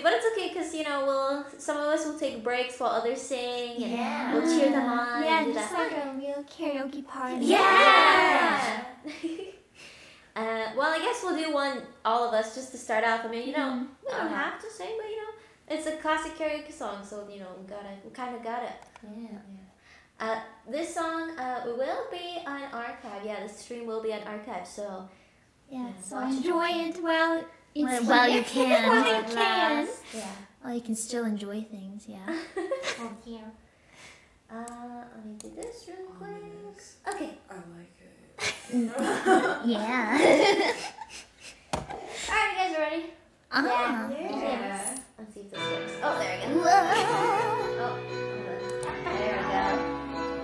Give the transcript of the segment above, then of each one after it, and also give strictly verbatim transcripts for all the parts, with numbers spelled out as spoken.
but it's okay because you know we'll some of us will take breaks while others sing and Yeah. we'll cheer them on. Yeah, and do just that. like a real karaoke party. Yeah. uh, well, I guess we'll do one, all of us, just to start off. I mean, you know, Mhm. we don't Uh-huh. have to sing, but you know, it's a classic karaoke song, so you know, we gotta, we kind of gotta. Yeah. Uh, this song uh, will be on archive. Yeah, the stream will be on archive. So Yeah, so watch it. enjoy it while it's Well, while you can. while you It can. lasts. Yeah. Well, you can still enjoy things, yeah. Oh, yeah. Uh, let me do this real Oh, quick. yes. Okay. I like it. Yeah. Alright, you guys ready? Ah. Yes. Let's see if this works. Oh, there we go. Whoa. Oh, hold on. There we go.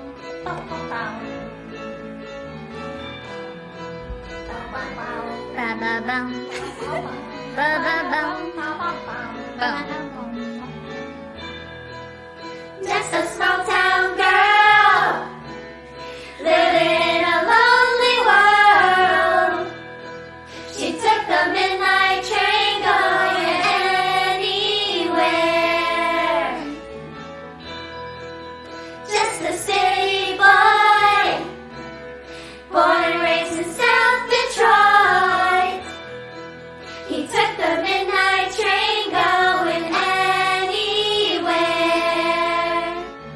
Ba ba bum. Ba ba bum. Bum. Just a small town girl living in a lonely world. She took the midnight train going anywhere. Just a city boy, born and raised in South Detroit. He took the midnight train going anywhere.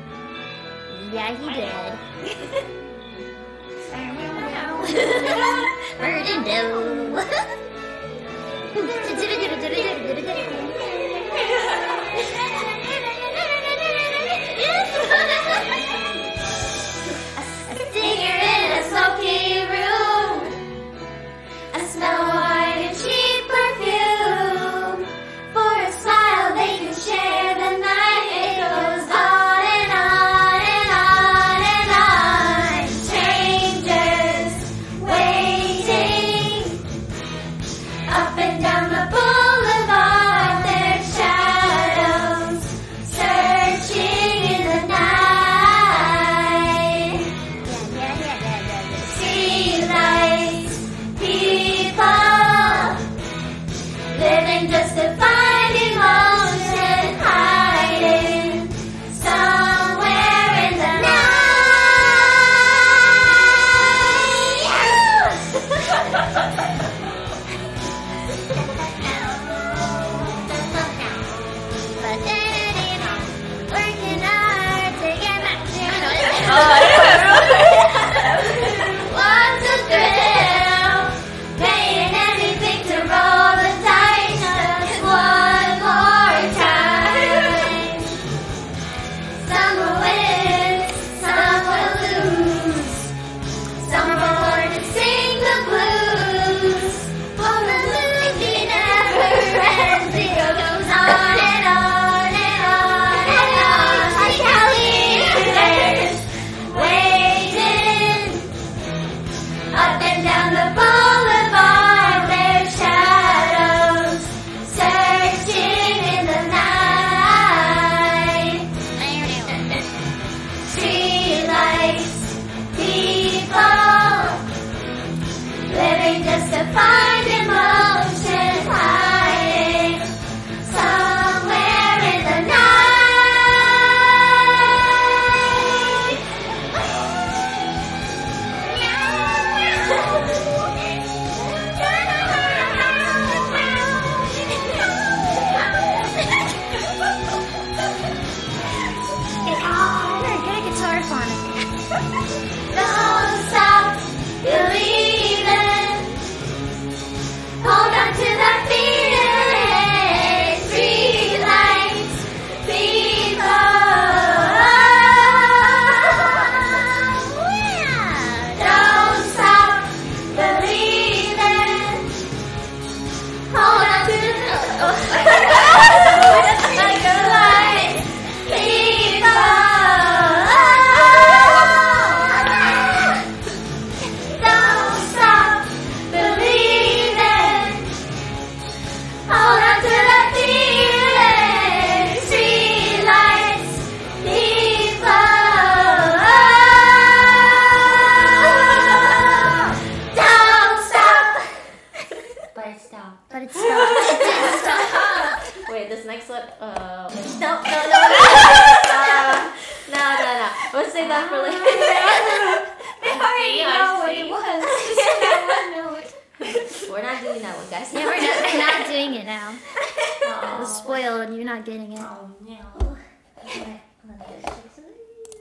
next one. Uh, no, no, no, no, uh, no, no, no. We'll save that for later. They already know what it was. Just that one note. We're not doing that one, guys. Yeah, we're not, we're not doing it now. It Oh. was spoiled. You're not getting it. Oh no. Okay, let me just take some of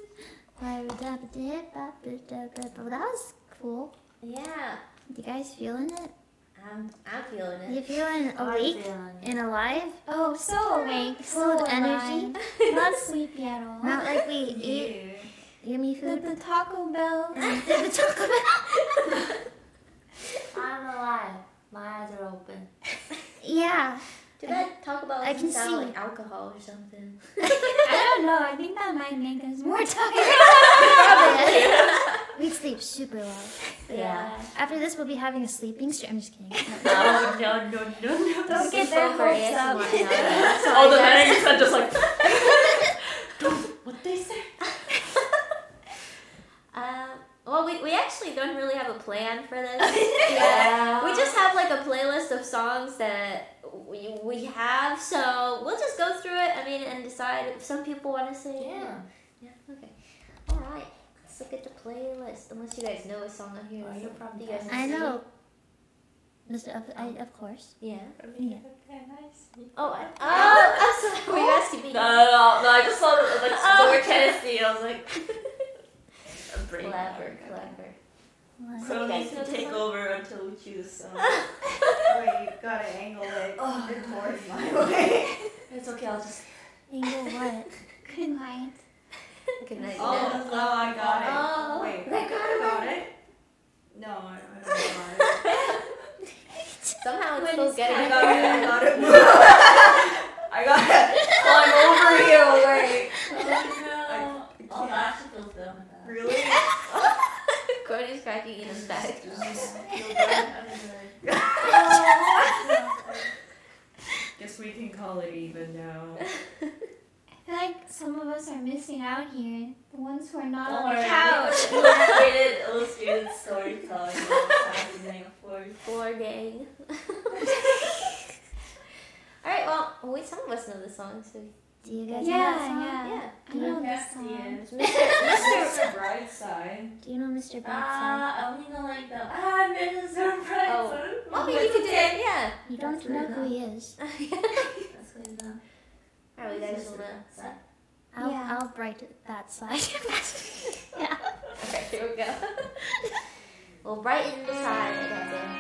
Well, that was cool. these. Yeah, You guys feeling it? I'm, I'm feeling it. You feeling awake and alive? Oh, so awake, Full so of energy? alive. Not sleepy at all. Not like we eat yummy The, food. the Taco Bell. Did the Taco Bell? I'm alive. My eyes are open. Yeah. Did that talk about I can sound see. like alcohol or something? I don't know. I think that might make us more tired. We sleep super well. Yeah. After this, we'll be having a sleeping stream. I'm just kidding. Oh, no, no, no, no. Don't get Sleep their over hopes up. A S M R. Sorry, All the guys. letters are just like. What they say? Um, well, we, we actually don't really have a plan for this. Yeah. We just have like a playlist of songs that we, we have, so we'll just go through it, I mean, and decide if some people want to sing. Yeah. Yeah, okay. Alright, let's look at the playlist. Unless you guys know a song on here. Are you from Do you guys I sing? know. Mister Of, I, of course. Yeah. Yeah. Oh, I, oh, I'm sorry. Were you asking me? No, no, no, no, I just saw the, like, Oh. the word Tennessee. I was like. I'm brain Clever, clever. What? So You guys needs know to the take song? over until we choose some. Wait, you've got to angle it Oh. towards my way. It's okay, I'll just. Angle what? Good night. Good night. Oh, oh, I got it. Oh, Wait, they got it. got it? No, I, I don't got Somehow it's When still it's getting it. I it. got it, I got it. I got it. I'm over here, wait. Oh no. Oh, that actually feels good. Really? Courtney's cracking Ian's back. Guess we can call it even now. I feel like some of us are missing out here. The ones who are not Don't on the worry. couch. Illustrated, illustrated storytelling. Happening for Four gang. Alright, well, we some of us know the song, so Do you guys know Yeah, that song? yeah. yeah. I know Yes, this song. yes. Mister Mr. Brightside. Do you know Mister Brightside? Ah, I only know like the ah, Mister Brightside. Oh. Oh, you could do it, yeah. You don't know who he is. That's good enough. Alright, you guys will know. That- I'll, Yeah. I'll brighten that side. Yeah. Okay, here we go. We'll brighten the side. That's it.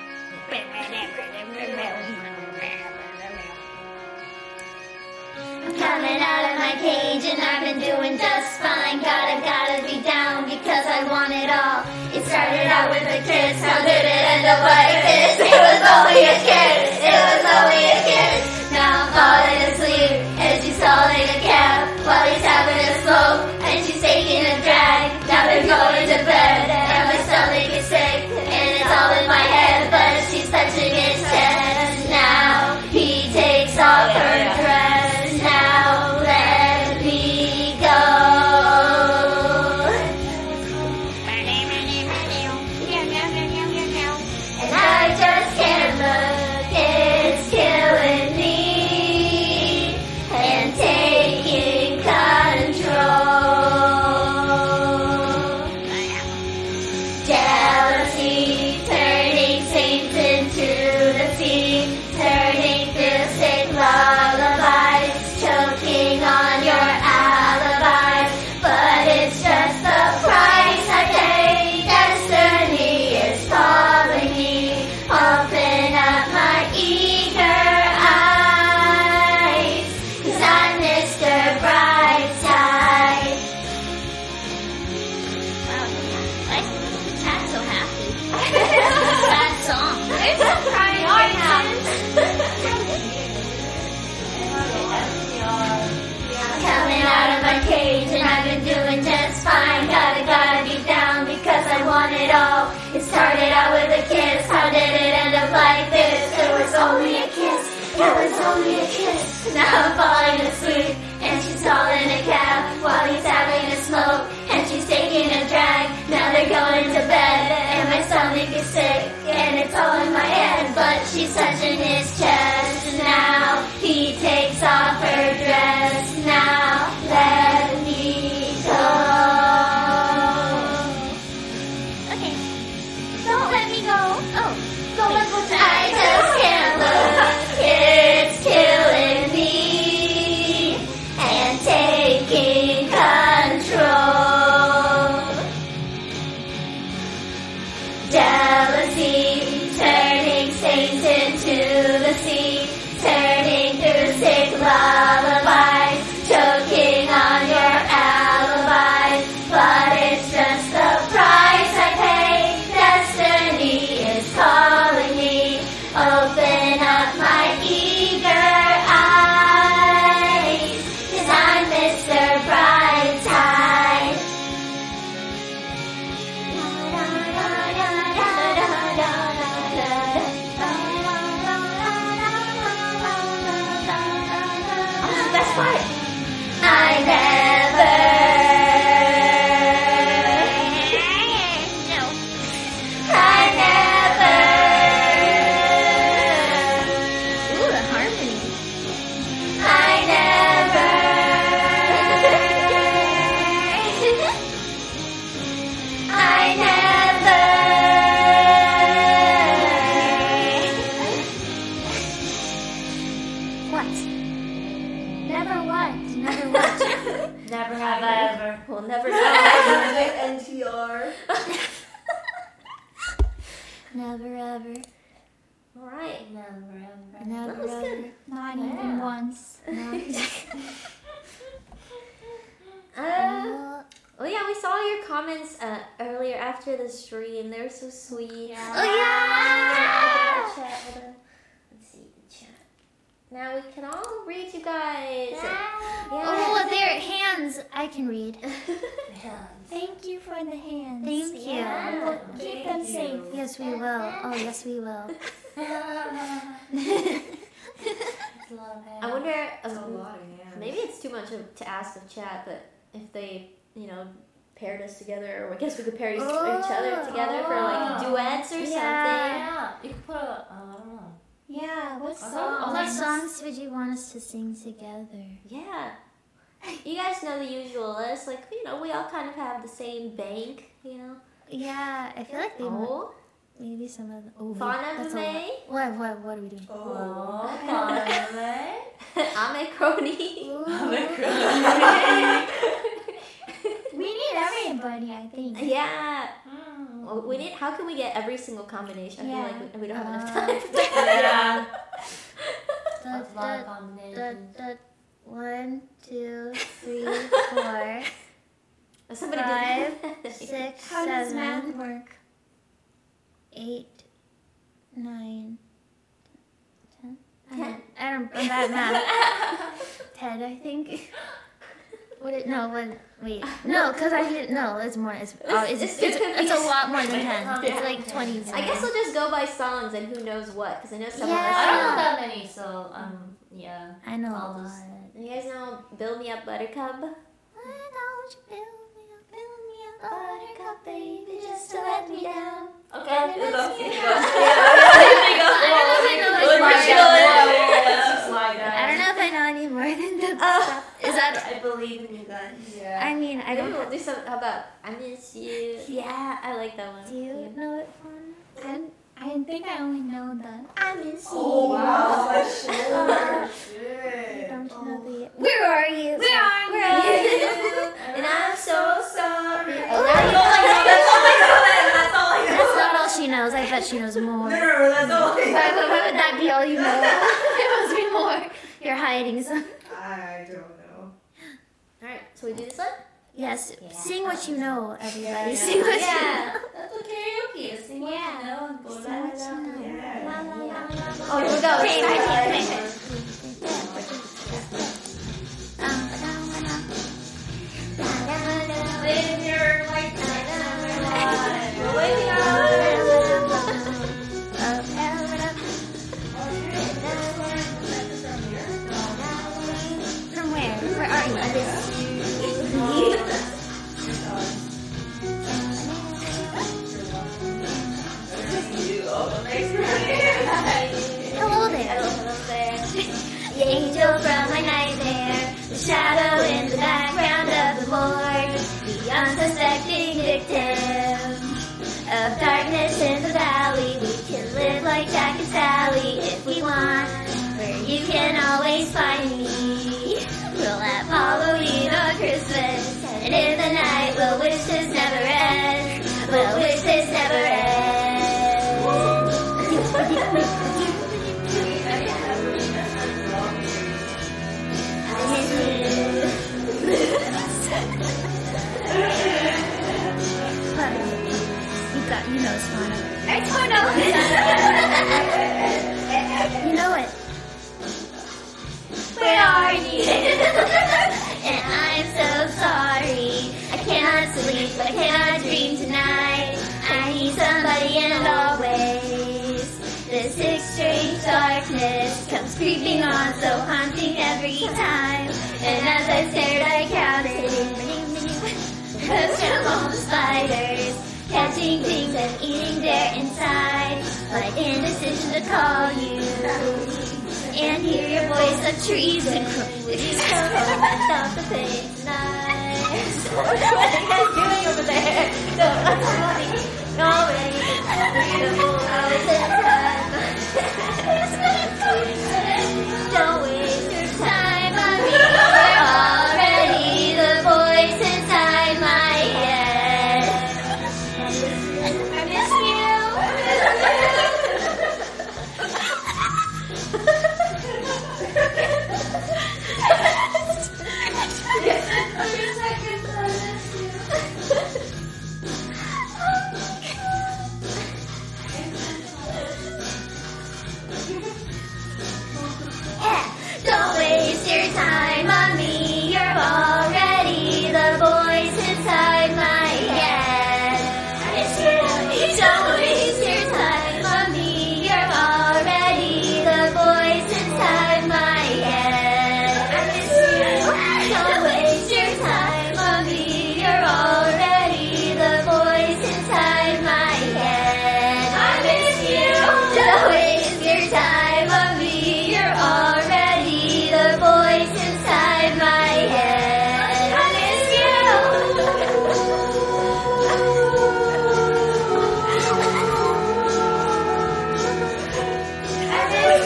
I'm coming out of my cage and I've been doing just fine. Gotta, gotta be down because I want it all. It started out with a kiss, how did it end up like this? It was only a kiss, it was only a kiss. Now I'm falling asleep and she's calling a cab while he's having a smoke and she's taking a drag. Now they're going to bed and my stomach is sick and it's all in my head, but she's touching his chest. Now he takes off her dress. Now let me go. And I just can't look, it's killing me and taking control. Jealousy turning saints into the sea, turning mystic lullabies, choking on your alibi. But it's just the price I pay. Destiny is calling me. Open up my eager eyes, 'cause I'm Mister Brightside. Wow, I'm so happy. Sad song. It's a I'm coming out of my cage and I've been doing just fine. Gotta, gotta be down because I want it all. It started out with a kiss, how did it end up like this? It was only a kiss, it was only a kiss. Now I'm falling asleep and she's calling a cab while he's having a smoke and she's taking a drag. Now they're going to bed and my stomach is sick and it's all in my head, but she's touching his chest. Now he takes takes off her dress. Now let me go. Okay. Don't let me go. Oh, go back with I just can't look. It's killing me and taking control. Jealousy turning stains into the sea, turning through sick lullabies, choking on your alibis. But it's just the price I pay. Destiny is calling me. Open up my eager eyes, 'cause I'm Mister Brightside. Best part. I never. No. I never. Ooh, the harmony. I never. I never. What? Never what? Never what? Never have I ever. We'll never know. N T R. Never ever. All right. Never ever. Never That was ever. good. Not Yeah. even once. Uh, oh yeah, we saw your comments uh, earlier after the stream. They were so sweet. Yeah. Oh yeah! The chat, hold on. Let's see the chat. Now we can all read you guys. Oh, their hands. I can read. Thank you for the hands. Thank you. Yeah. Keep them safe. Yes, we will. Oh, yes, we will. It's a lot of hands. I wonder. That's a Um, lot of hands. maybe it's too much of, to ask of chat, but if they, you know, paired us together, or I guess we could pair each, each other together for like Oh. duets or Yeah. Yeah, you could put a, uh, I don't know. Yeah, what Oh, song? What songs would you want us to sing together? something. Yeah. You guys know the usual list. Like, you know, we all kind of have the same bank, you know. Yeah, I feel like they might- Oh, maybe some of the. Oh, Fauna wait, that's a lot. May. What, what, what are we doing? Oh. Oh, finally. Ame Crony. We need everybody, I think. Yeah. Mm. Well, we need. How can we get every single combination? I Yeah. feel like we, we don't have enough Uh, time. Yeah. Da, That's a lot of da, da, combinations. da. One, two, three, four, Somebody five, did. six, How does math seven, work? eight, nine, ten. I Ten. don't, I don't, I'm bad at math. Ten, I think. What it, no, what, wait. No, because I didn't, no, it's more, it's, oh, it's, it's, it's, it's a lot more than ten. It's like twenty. I guess we'll just go by songs and who knows what, because I know some Yeah. I don't know of us. that many, so um, yeah. I know a I'll lot. just- You guys know "Build Me Up, Buttercup"? Why don't you build me up, build me up, buttercup, baby, just to let me down. Okay, let's go. Let's go. I don't know if I know any more than the Oh. stuff. Is that, I believe in you guys. Yeah. I mean, I Maybe don't we'll do some. How about "I Miss You"? Yeah, I like that one. Do you know it one? I, I think I only know the I miss you. Oh wow, that's so shit. Don't you know the... Where are you? Where are Where are you? And I'm so sorry. Oh, Oh, now you that's all I know. That's all I know. That's not all she knows. I bet she knows more. No, no, no, that's all I Why, know. why, why would that be all you know? It must be more. You're hiding some. I don't know. All right, so we do this one. Yes, sing what you know, everybody. Yeah, Sing what you Yeah. know. That's what karaoke is. Sing what you know and go la la la. Yeah. Oh, here we go. Play, Excited. play, play. Live your life. We're waiting on. From where? Where are you? Hello there. Hello there. The angel from my And I'm so sorry. I cannot sleep, I cannot dream tonight. I need somebody and always. This strange darkness comes creeping on, so haunting every time. And as I stared, I counted the strong spiders, catching things and eating their inside. My indecision to call you and hear your voice of treason. Please come home and stop the pain tonight. What are you guys doing over there? No, that's funny. No, already. Beautiful hours and time. Don't waste your time on me. You're already the voice inside my head. I miss Don't waste your time on me. You're already the voice inside my head. I miss you. Don't waste your time on me. You're already the voice inside my head. I miss you. Don't waste your time on me. You're already the voice inside my head. I miss you. Don't waste your time on me. You're already the voice inside my head. I miss you. I miss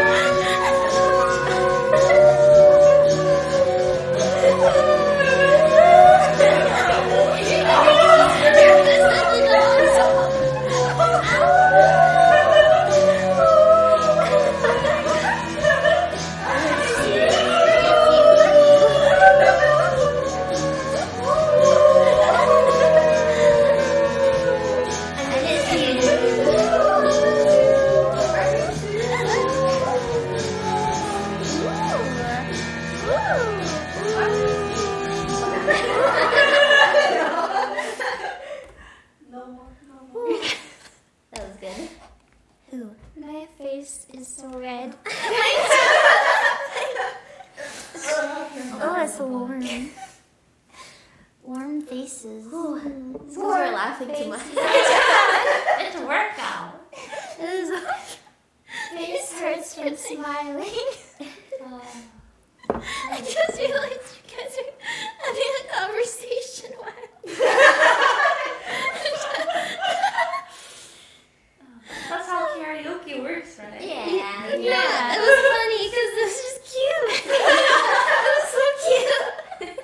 No more, no more. That was good. Who? My face is so red. Oh, it's warm. Warm faces. It's because we're laughing too much. It's a workout. Face hurts from smiling. I just realized you guys are having a conversation while That's how karaoke works, right? Yeah. Yeah, it was funny because this is cute. It was so cute.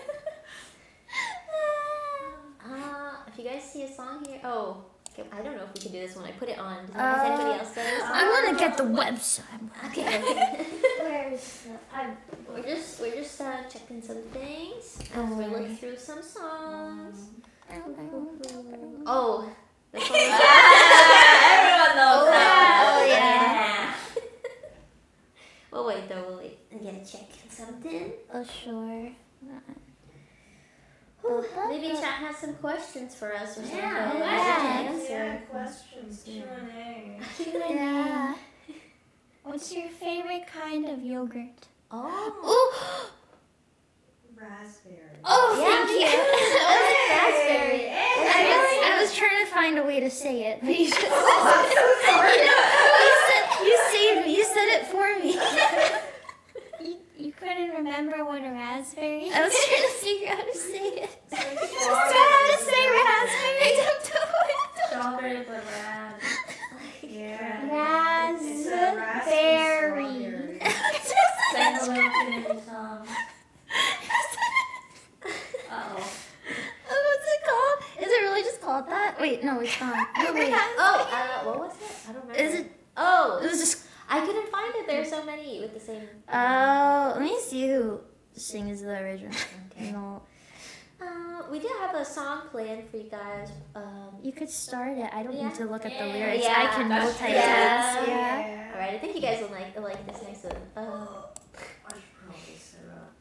Uh, if you guys see a song here, oh, okay, I don't know if we can do this one. I put it on. Does has anybody else done this? I want to get the website. Okay. okay. Where's the... I'm, we're just we're just uh, checking some things. And we're looking through some songs. Oh, this one. Everyone knows that. Oh yeah. We'll wait though. We'll wait. I gotta check something. oh, sure. Oh, maybe chat has some questions for us or something. Yeah, Yeah. questions. Yeah, questions, Q and A. Yeah. What's your favorite kind of yogurt? Oh. Oh, Raspberry. oh, Yeah, thank you. Raspberry. I was, I was trying to find a way to say it, but you just you, said, you saved me. You said it for me. you, you couldn't remember what a raspberry is? I was trying to figure out how to say it. Just how to say raspberry. I don't know. Strawberry but red. Yeah. It's a raspy Raspberry. strawberry. Sing a little community song. Uh-oh. What's it called? Is it really just called that? Wait, no, it's not. No, wait. Oh, uh, what was it? I don't remember. Is it? Oh, It was just. I couldn't find it. There's so many with the same. Oh, let me see who sings the original. Okay. No, Uh, we do have a song planned for you guys. Um, you could start it. I don't Yeah. need to look at the Yeah. lyrics. Yeah, I can that's multitask. true. Yeah. Yeah. all right. I think you guys will like like this next one. Uh, I should probably sit up.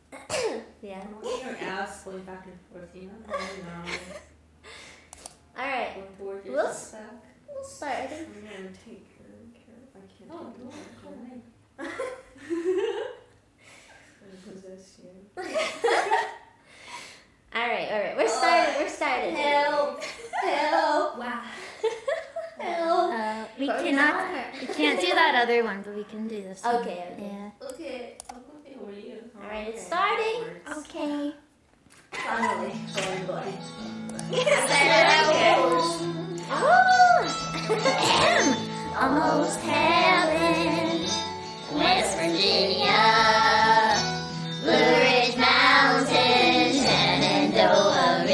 us going back and forth, you know? I don't know. Alright, Going forward, We'll yourself s- back. we'll start. I think. I'm gonna take your care if I can't Oh, take no, your care. I'm gonna possess you. Alright, alright. We're started. We're started. Help! Help! Wow. Help! Uh, we Focus cannot. on her. We can't do that other one, but we can do this one. Okay, okay. Yeah. Okay, I'm looking over you. Alright, it's Okay. starting. Backwards. Okay. Finally. Sorry, buddy. M, almost heaven, West Virginia, Blue Ridge Mountain, Shenandoah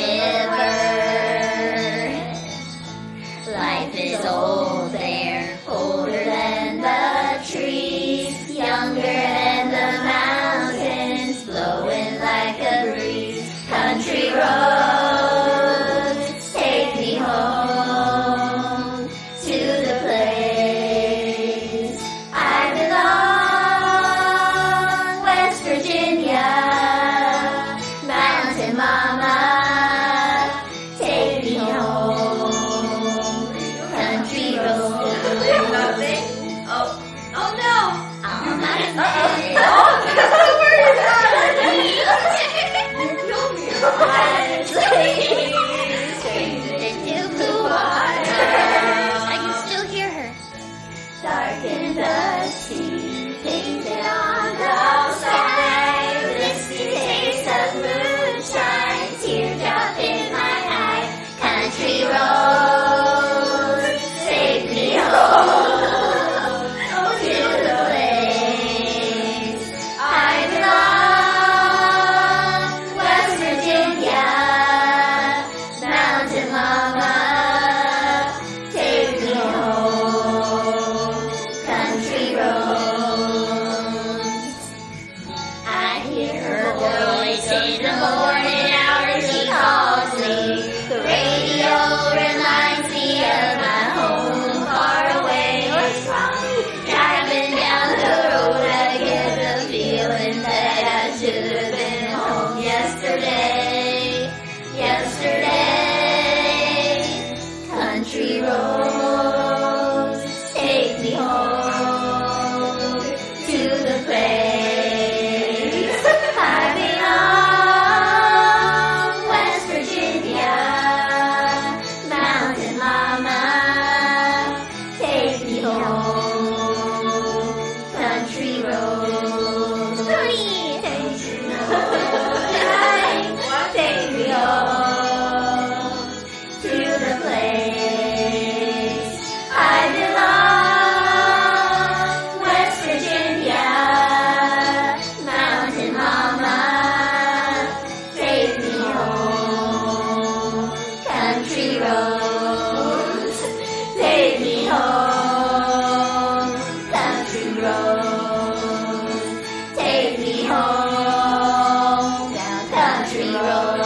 River. Life is old there, older than the trees, younger than the mountains, blowing like a breeze. Country roads, take me home to the place I belong, West Virginia, Mountain Mama, take me home, country roads. Nothing? Oh. Oh no! All my into blue water. I can still hear her. Dark and dusty, painted on the sky. Misty taste of moonshine, teardrop in my eye. Country roads, take me home to the place I belong. West Virginia, Mountain Mama, take me home, country roads. I hear her voice in the morning hours, she calls me. The radio reminds me of my home far away. Driving down the road, I get the feeling that I should have been home yesterday. Yesterday, country roads, take me home to the place I belong, West Virginia, Mountain Mama, take me home, country roads, country roads, take me home to the place I belong, West Virginia, Mountain Mama, take me home, country roads, take me home, country roads, take me home, down country roads.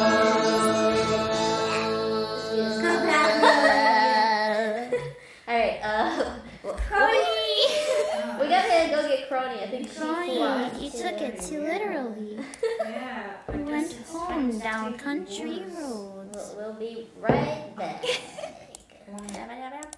Alright, uh. Crony! We gotta go get Crony. I think she Ronnie, flew. you took it too literally. Yeah. I We guess went it's home time to down take country yours. roads. We'll, we'll be right back.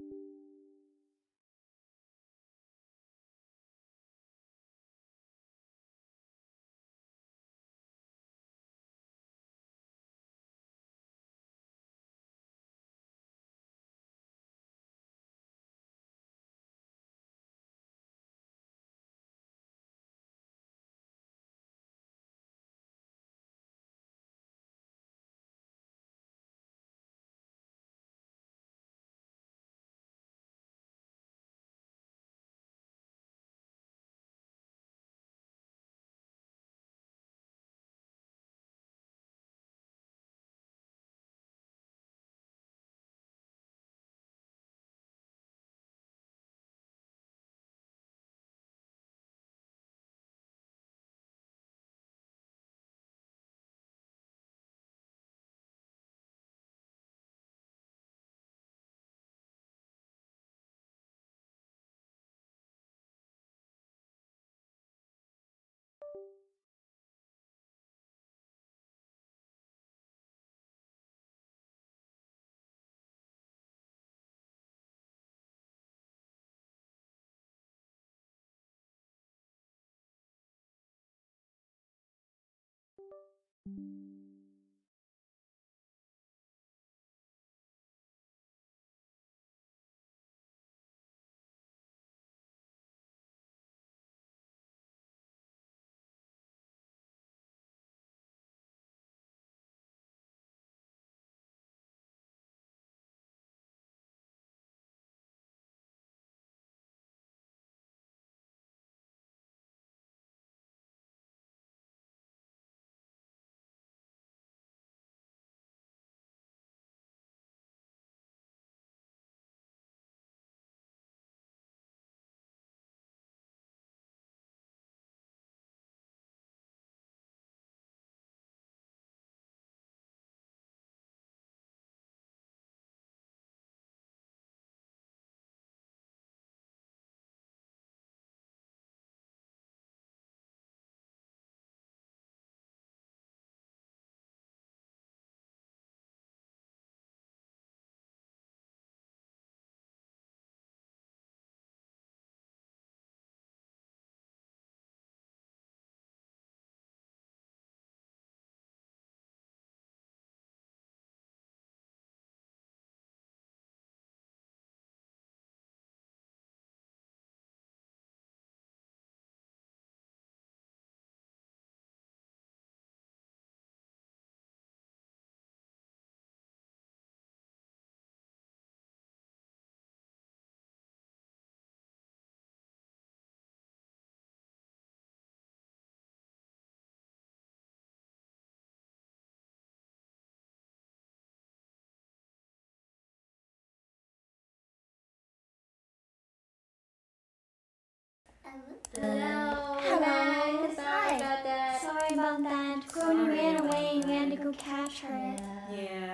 Hello. Hello. Hi. Sorry Hi. about that. Sorry about that. Crony ran away and we had to go catch her. Yeah.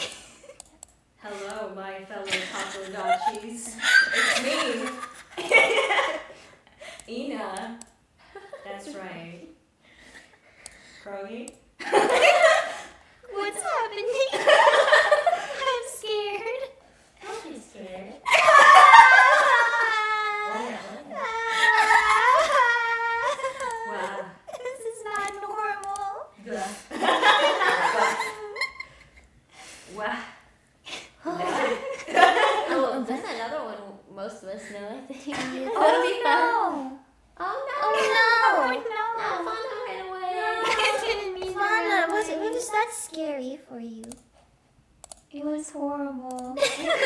Hello, my fellow Takodachis. It's me. Ina. That's right. Krogi? What's happening? I'm scared. Don't be scared. Wow. This is not normal. Wow. Oh, that's another one most of us know, I think. Oh no! Oh no! Oh no! Not No! Fauna ran away. Fauna, was it was that scary for you? It was horrible.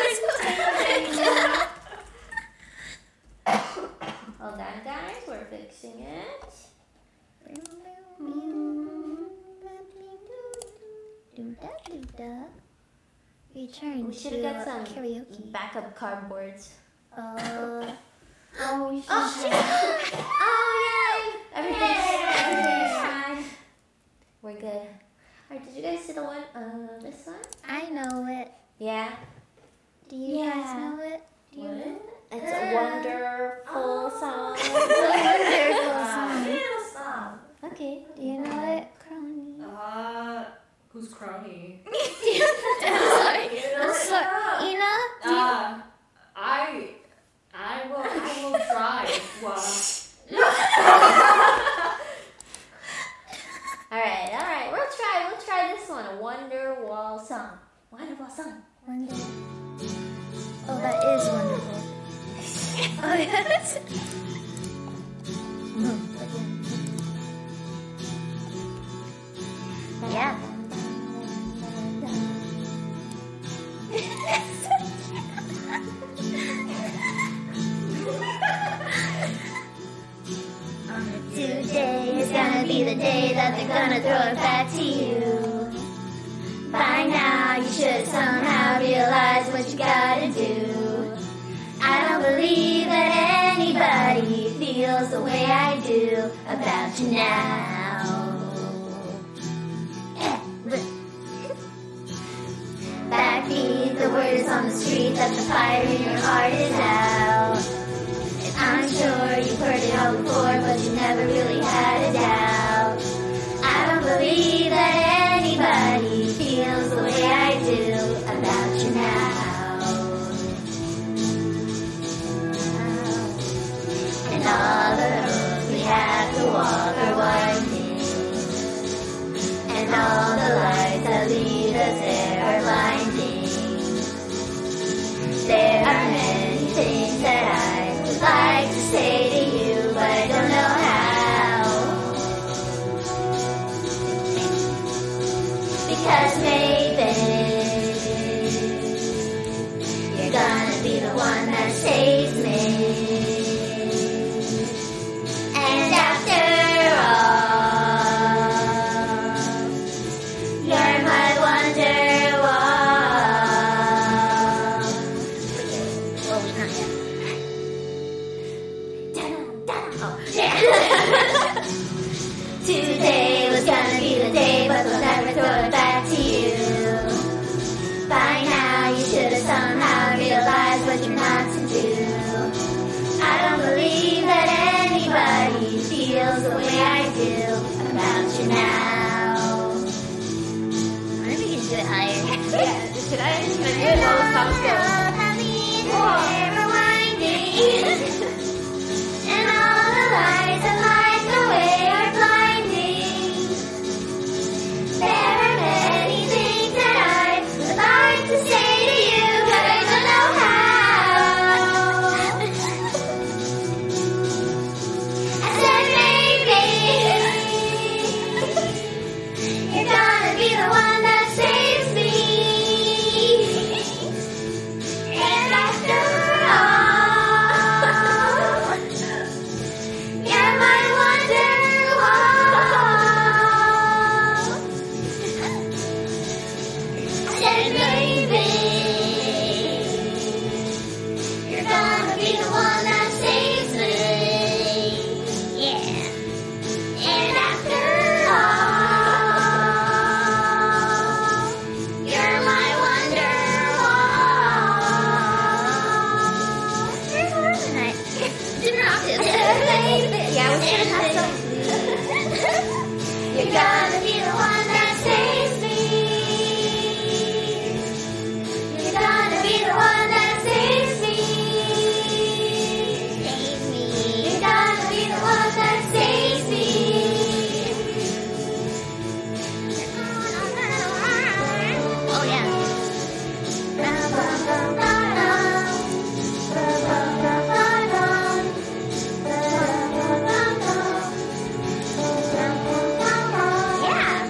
Hold on, guys. We're fixing it. Return We should to have got some karaoke. backup cardboards. Uh, oh, we should Oh, shit. have. Oh, yay! Everything's, everything's fine. We're good. Alright, did you guys see the one, uh, this one? I know it. Yeah. Do you guys Yeah. know it? Do you know it? It's a wonderful song. Wonderful Wow. song. Little song. Okay. Do you know it, Crony? Uh, who's Crony? I'm sorry. I'm sorry. Ina? Do you, Uh, I I, I will, I will try. Well, Alright, alright, we'll try, we'll try this one. A Wonderwall song. Wonderwall song. Wonder. Oh, that is wonderful. Oh, yes. Yeah. Today is gonna be the day that they're gonna throw it back to you. By now you should somehow realize what you gotta do. I don't believe that anybody feels the way I do about you now. Backbeat, the word is on the street that the fire in your heart is out. And I'm sure you've heard it all before, but you never really had a doubt. I don't believe that anybody feels the way I do about you now. And all the roads we have to walk are winding, and all the lights that lead us there are blinding. There are many things that I would like to say to you, but I don't know how. Because maybe you're gonna be the one that saves me. And after all, you're my Wonderwall. Oh, not yet. Today was gonna be the day, but they'll never throw it back to you. By now you should have somehow realized what you're not to do. I don't believe that anybody feels the way I do about you now. I wonder if we can do it higher. Yeah, should I, should I do it while the songs go? Never winding. And all the lights that light the way are blinding. There are many things that I would like to say to you, but I don't know how. I said maybe you're gonna be the one that saves me. And after all, you're my Wonderwall. I said maybe you're gonna be the one that saves me. Yeah. And after all, you're my Wonderwall. Here's one tonight. Different octaves. Yeah, we should have some. You're gonna be the one that saves me. You're gonna be the one that saves me. Save me. You're gonna be the one that saves me. Oh yeah. Yeah.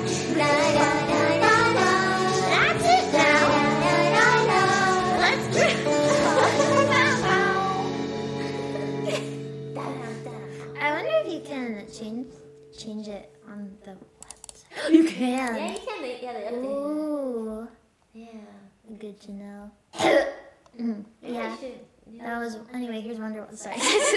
That's it now. Let's do it. I wonder if you can change change it on the website. You can. Yeah, you can. Yeah, they updated it. Ooh. Yeah. Good to know. Mm, Yeah. yeah. you should. Yeah. That was anyway. Here's Wonderwall. Sorry.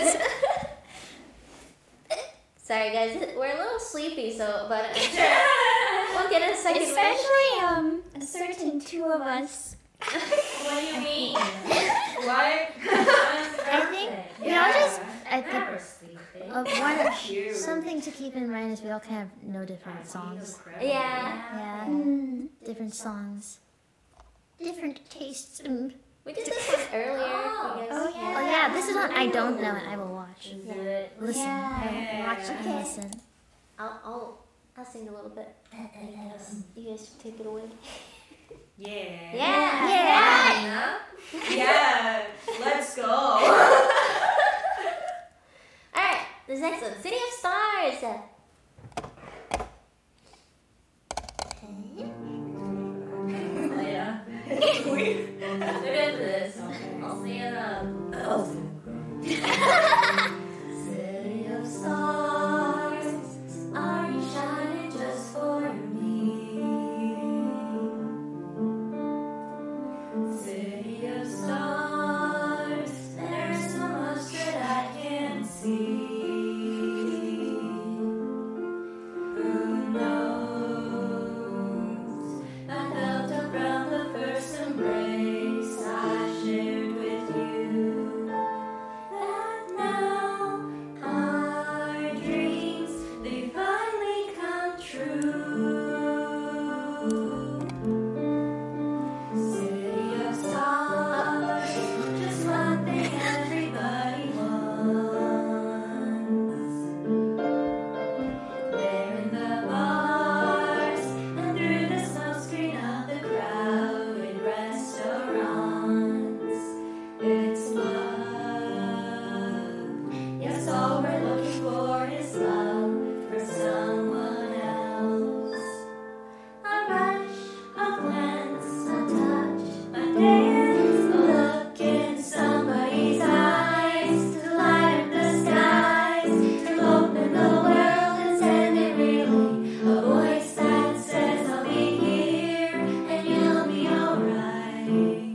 Sorry, guys. We're a little sleepy, so but I'm sure we'll get a second. Especially um a certain two of us. what do you mean? Why? I think we all just I Never think sleeping. uh, one Cute. something to keep in mind is we all kind of know different songs. Yeah. Yeah, different songs, different tastes. Mm. We did this one earlier. Oh, you guys. Oh yeah, this is one I don't know and I will watch. Is it? Listen, I will Yeah. watch and listen. I'll, I'll, I'll sing a little bit. You guys take it away. Yeah. Yeah. Yeah. Yeah. Let's go. Alright, this next one. City of Stars. Yeah. We- Tune into this. I'll see it up. City of stars, are you shining just for me? City of stars, there's so much that I can't see. Who knows? I felt around the first embrace I shared with you. That now our dreams, they finally come true. City of stars, just one thing everybody wants. There in the bars and through the smoke screen of the crowded restaurants, it's love. Yes, all we're looking for is love for someone else. A rush, a glance, a touch, a dance, a look in somebody's eyes to light up the skies, to open the world and send it reeling. A voice that says I'll be here and you'll be alright.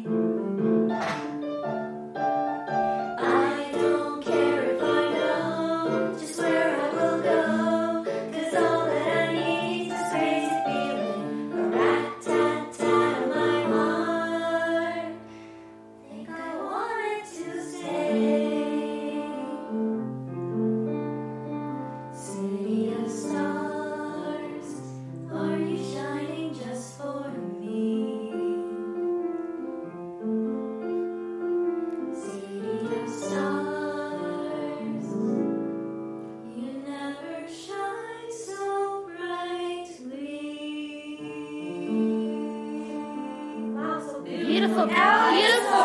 I don't care if I know just where I will go, 'cause all that I need is this crazy feeling, a rat-tat-tat on my heart. Think I wanted to stay. City of stars, are you shining just for me? City of stars, you never shine so brightly. Wow, so Beautiful, beautiful.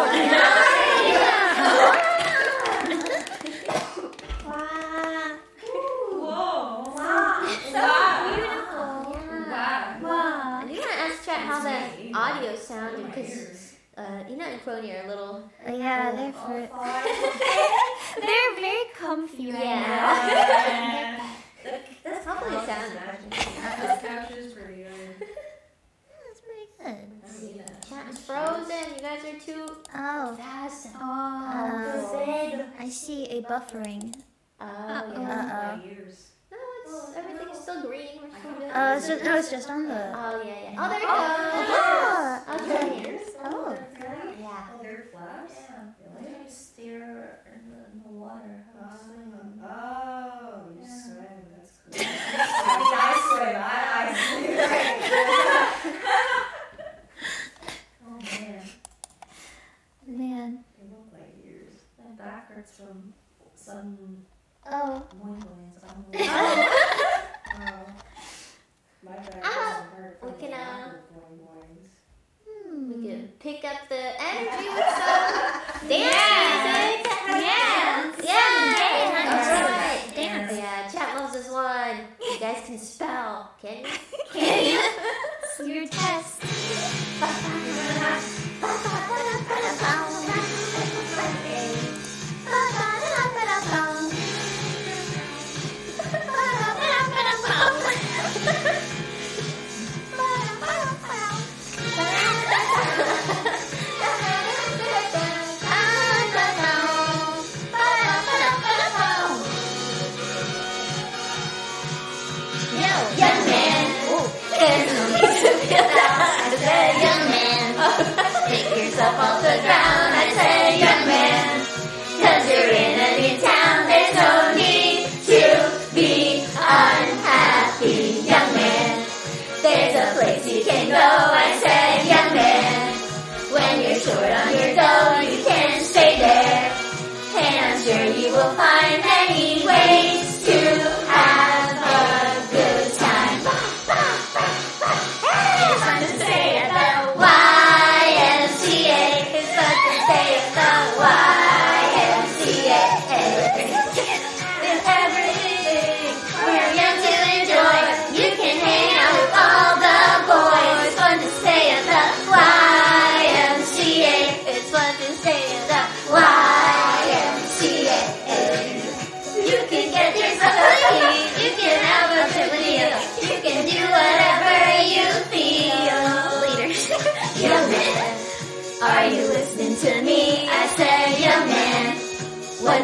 Wow. Whoa. Wow. Beautiful. Yeah. Wow. I do want to ask Chat how the audio sounded because uh, Ina and Crony are a little. Yeah, they're for, they're very comfy right Yeah. Yeah. That's probably the sound. This couch is pretty good. now. That's pretty good. See that? Chat is frozen. You guys are too Oh. fast. Oh. I see a buffering. Oh, Uh-oh. yeah. Uh-oh. Ears. No, it's everything is still green. We're still good. Oh, it's just, no, it's just on the. Oh yeah, yeah. Oh, there you Oh. go. Okay. Oh. Yeah. Oh, they're flaps? When you steer in the, in the water, how you swim. Oh, you swim. That's cool. I mean, I swim. I, I swim. Oh man, Man. They look like ears. my back hurts from sudden Oh. boing boings. I don't know. Oh. My back Ah, doesn't hurt we from can, the uh, awkward boing boings. We Hmm. can pick up the energy with some dance music. Dance. Yeah. Dance. That's right. Dance. Yeah, Chat loves this one. You guys can spell, can you? Can you? Your test. Young man. There's no need to feel that. I said, young man. Take yourself off the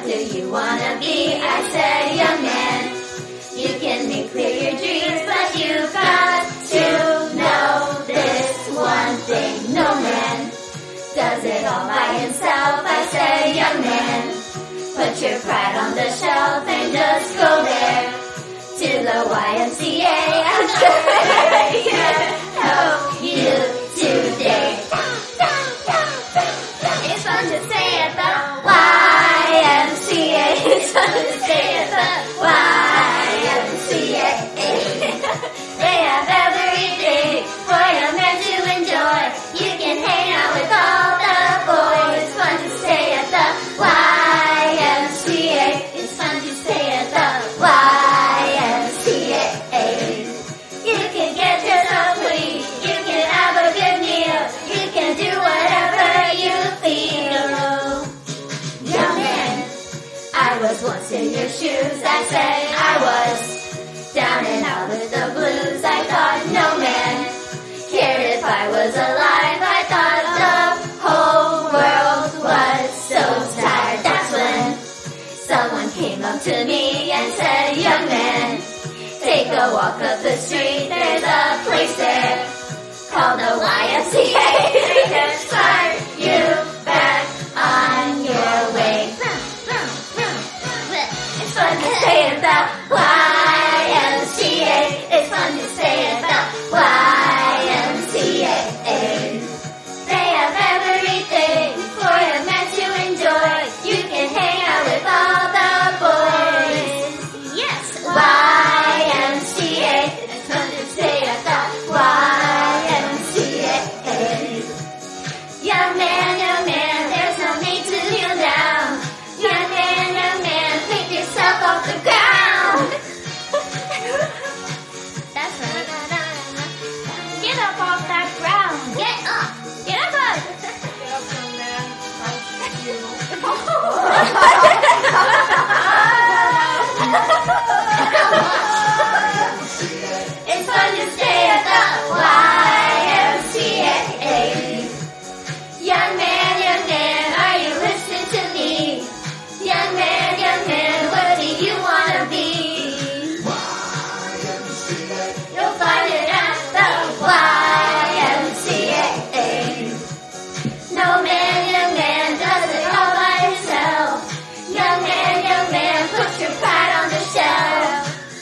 do you wanna be? I said, young man, you can make clear your dreams, but you've got to know this one thing. No man does it all by himself. I said, young man, put your pride on the shelf and just go there to the Y M C A. I'm sure I can help you today. It's fun to stay at the Y M C A. It's fun to stay at the Y M C A. They have everything for young men to enjoy. You can hang out with all the boys. It's fun to stay at the Y M C A. It's fun to stay at the Y M C A. You can get yourself clean. You can have a good meal. You can do whatever you feel. Young man, I was once in your shoes. I said I was down and out with the blues. I thought no man cared if I was alive. I thought the whole world was so tired. That's when someone came up to me and said, young man, take a walk up the street. There's a place there called the Y M C A. They can start you back on your way. It's fun to stay at the Y M C A. It's fun to stay at the Y M C A. They have everything for a man to enjoy. You can hang out with all the boys. Yes, Y M C A. It's fun to stay at the Y M C A. Young man, young man, there's no need to kneel down. Young man, young man, pick yourself off the ground. That's right. Get up off that ground. Get up. Get up. Get up, young man. I'll shoot you. It's fun to stay at the Y M C A. Young man, young man, are you listening to me? Young man, young man, what do you wanna be? You'll find it at the Y M C A. No man, young man, does it all by himself. Young man, young man, put your pride on the shelf.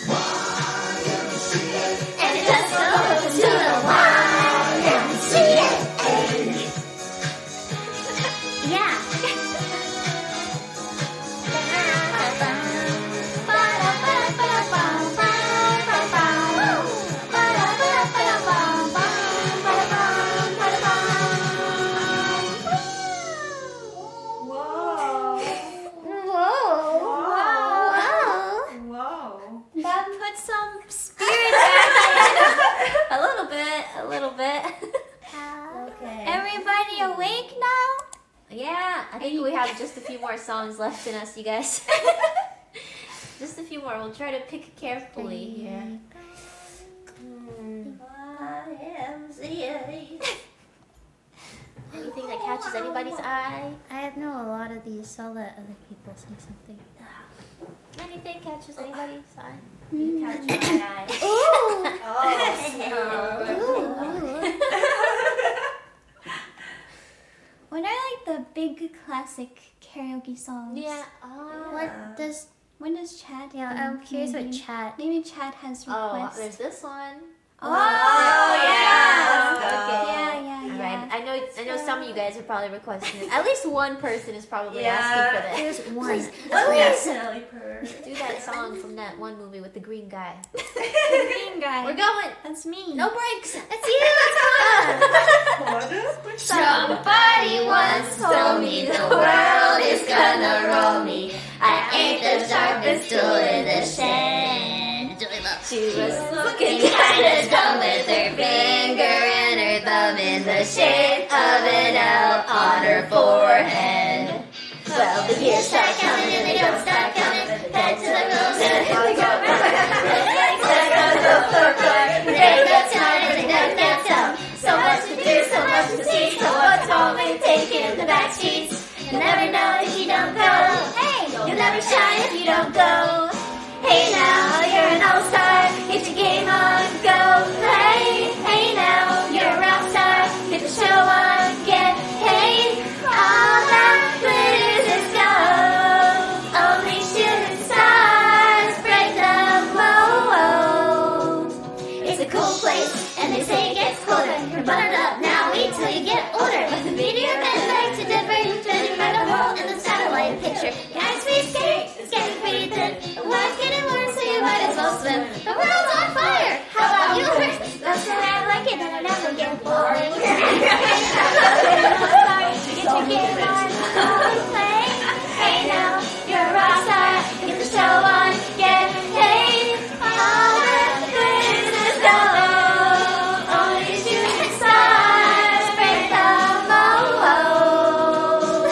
And just go to the Y M C A. Yeah. Whoa. Whoa. Wow. Whoa. That put some spirit back A little bit, a little bit. in. Everybody awake now? Yeah, I think we have just a few more songs left in us, you guys. Just a few more. We'll try to pick carefully here. Hmm. Anything that catches anybody's eye? I know a lot of these, so I'll let other people say something. Anything catches anybody's eye? You catch my eye. Ooh! Oh. What are like the big classic karaoke songs? Yeah. Oh. What does When does Chad? Yeah, I'm curious what Chad. Maybe Chad has Oh, requests. there's this one. Oh, yeah. Okay. Yeah, yeah, All yeah. right. I know. I know some of you guys are probably requesting it. At least one person is probably Yeah. asking for this. There's one. Please, Sally Purr. Do that song from that one movie with the green guy. The green guy. We're going. That's me. No breaks. That's you. That's What? Somebody once told me the world is gonna roll me. I ain't the sharpest tool in the shed. She was Looking kinda dumb with her finger and her thumb in the shape of an L on her forehead. Well, the years start counting and they don't stop counting. Head to the rose and here we go. Break the time and they never can tell. So much to do, so much to see. So what's wrong with taking the back streets? You'll never know if you don't go. Hey, you'll never a cool place, and they say it gets colder. You're buttered up now, wait till you get older. But the meteor men like to differ, judging by the hole in the satellite picture. Your ice cream skate is getting pretty thin. The water's getting warm, so you might as well swim. The world's on fire. How about you? That's the way I like it, and I never get bored. Get your game on, always play. Hey now, you're a rock star. Get the show on, get paid. All that glitters is gold. Only shooting stars break the mold.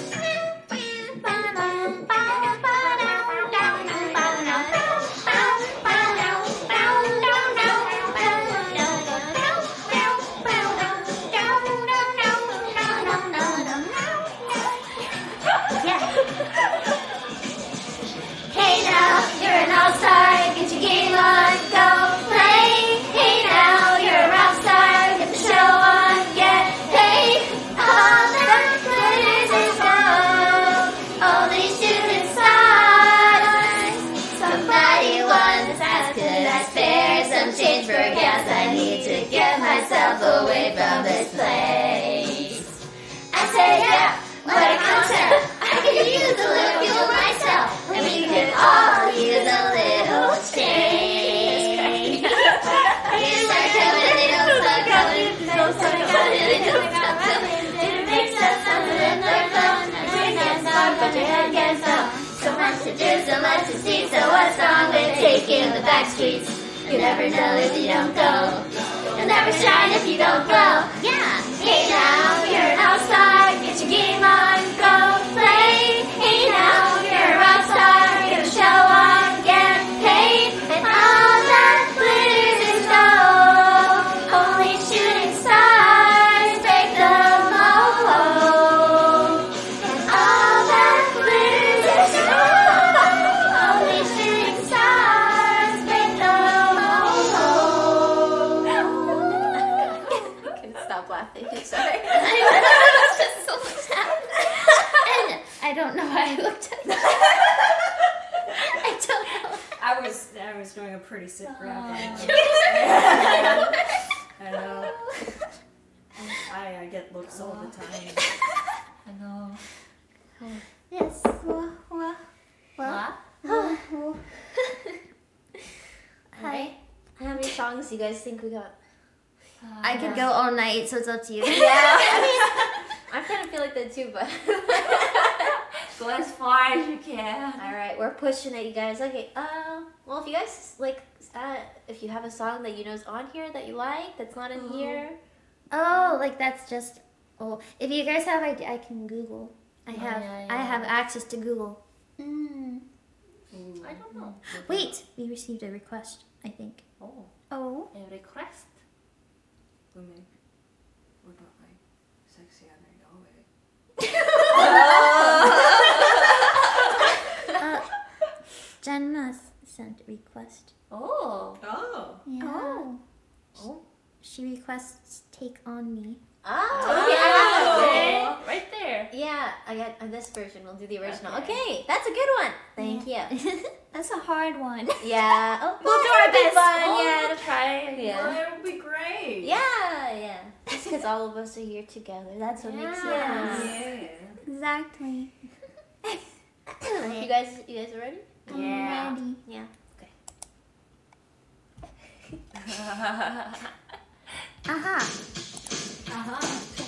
Hey now, you're an all-star, get your game on, go play. Hey now, you're a rock star, get the show on, get paid. All that glitters is gold, only shooting stars. Somebody once asked, could I spare some change for gas? I need to get myself away from this place. I say yeah, what a concept. I could use a little fuel myself, and we could all use a little change. You start coming, they don't start coming, don't start coming, they don't stop coming. It makes us something in their phone, and we can't stop, but your head gets up. So much to do, so much to see, so what's wrong with taking the back streets? You never know if you don't go. You'll never shine if you don't glow. Yeah. Hey now, you're an all-star. Get your game on, go play. Hey now, you're a rock star. Get a show on, get paid. And all that glitters is gold. Only shooting stars break the mold. And all that glitters is gold. Only shooting stars break the mold. I can stop laughing. I'm sorry. was just so sad. And I don't know why I looked at that. I don't know. I was I was doing a pretty sick rap. I know. I, I get looks all the time. I know. Yes. Well, well, well. Hi. How many songs do you guys think we got? I could go all night, so it's up to you. Yeah, I mean, I kind of feel like that too, but. Go as far as you can. All right, we're pushing it, you guys. Okay. Uh, well, if you guys like, uh, if you have a song that you know is on here that you like, that's not in here. Oh, like that's just. Oh, if you guys have idea, I can Google. I have. yeah, I yeah. have access to Google. Mm. I don't know. Wait, we received a request. I think. Oh, Oh. a request. Women, what about like sexy and Uh, Jenna s- sent a request. Oh. Oh. Yeah. Oh. Oh. She requests "Take on Me." Oh, okay. I have it. Okay. Right there. Yeah, I got uh, this version. We'll do the original. Okay. Okay, that's a good one. Thank you. That's a hard one. Yeah. Oh, We'll do our it'll be best. Fun. Oh, Yeah. we'll try. Well, Yeah. that would be great. Yeah. Yeah. Just because all of us are here together. That's what makes it. Yeah. Yeah. Exactly. You guys, you guys are ready? Yeah. I'm ready. Yeah. Okay. Aha. Uh-huh.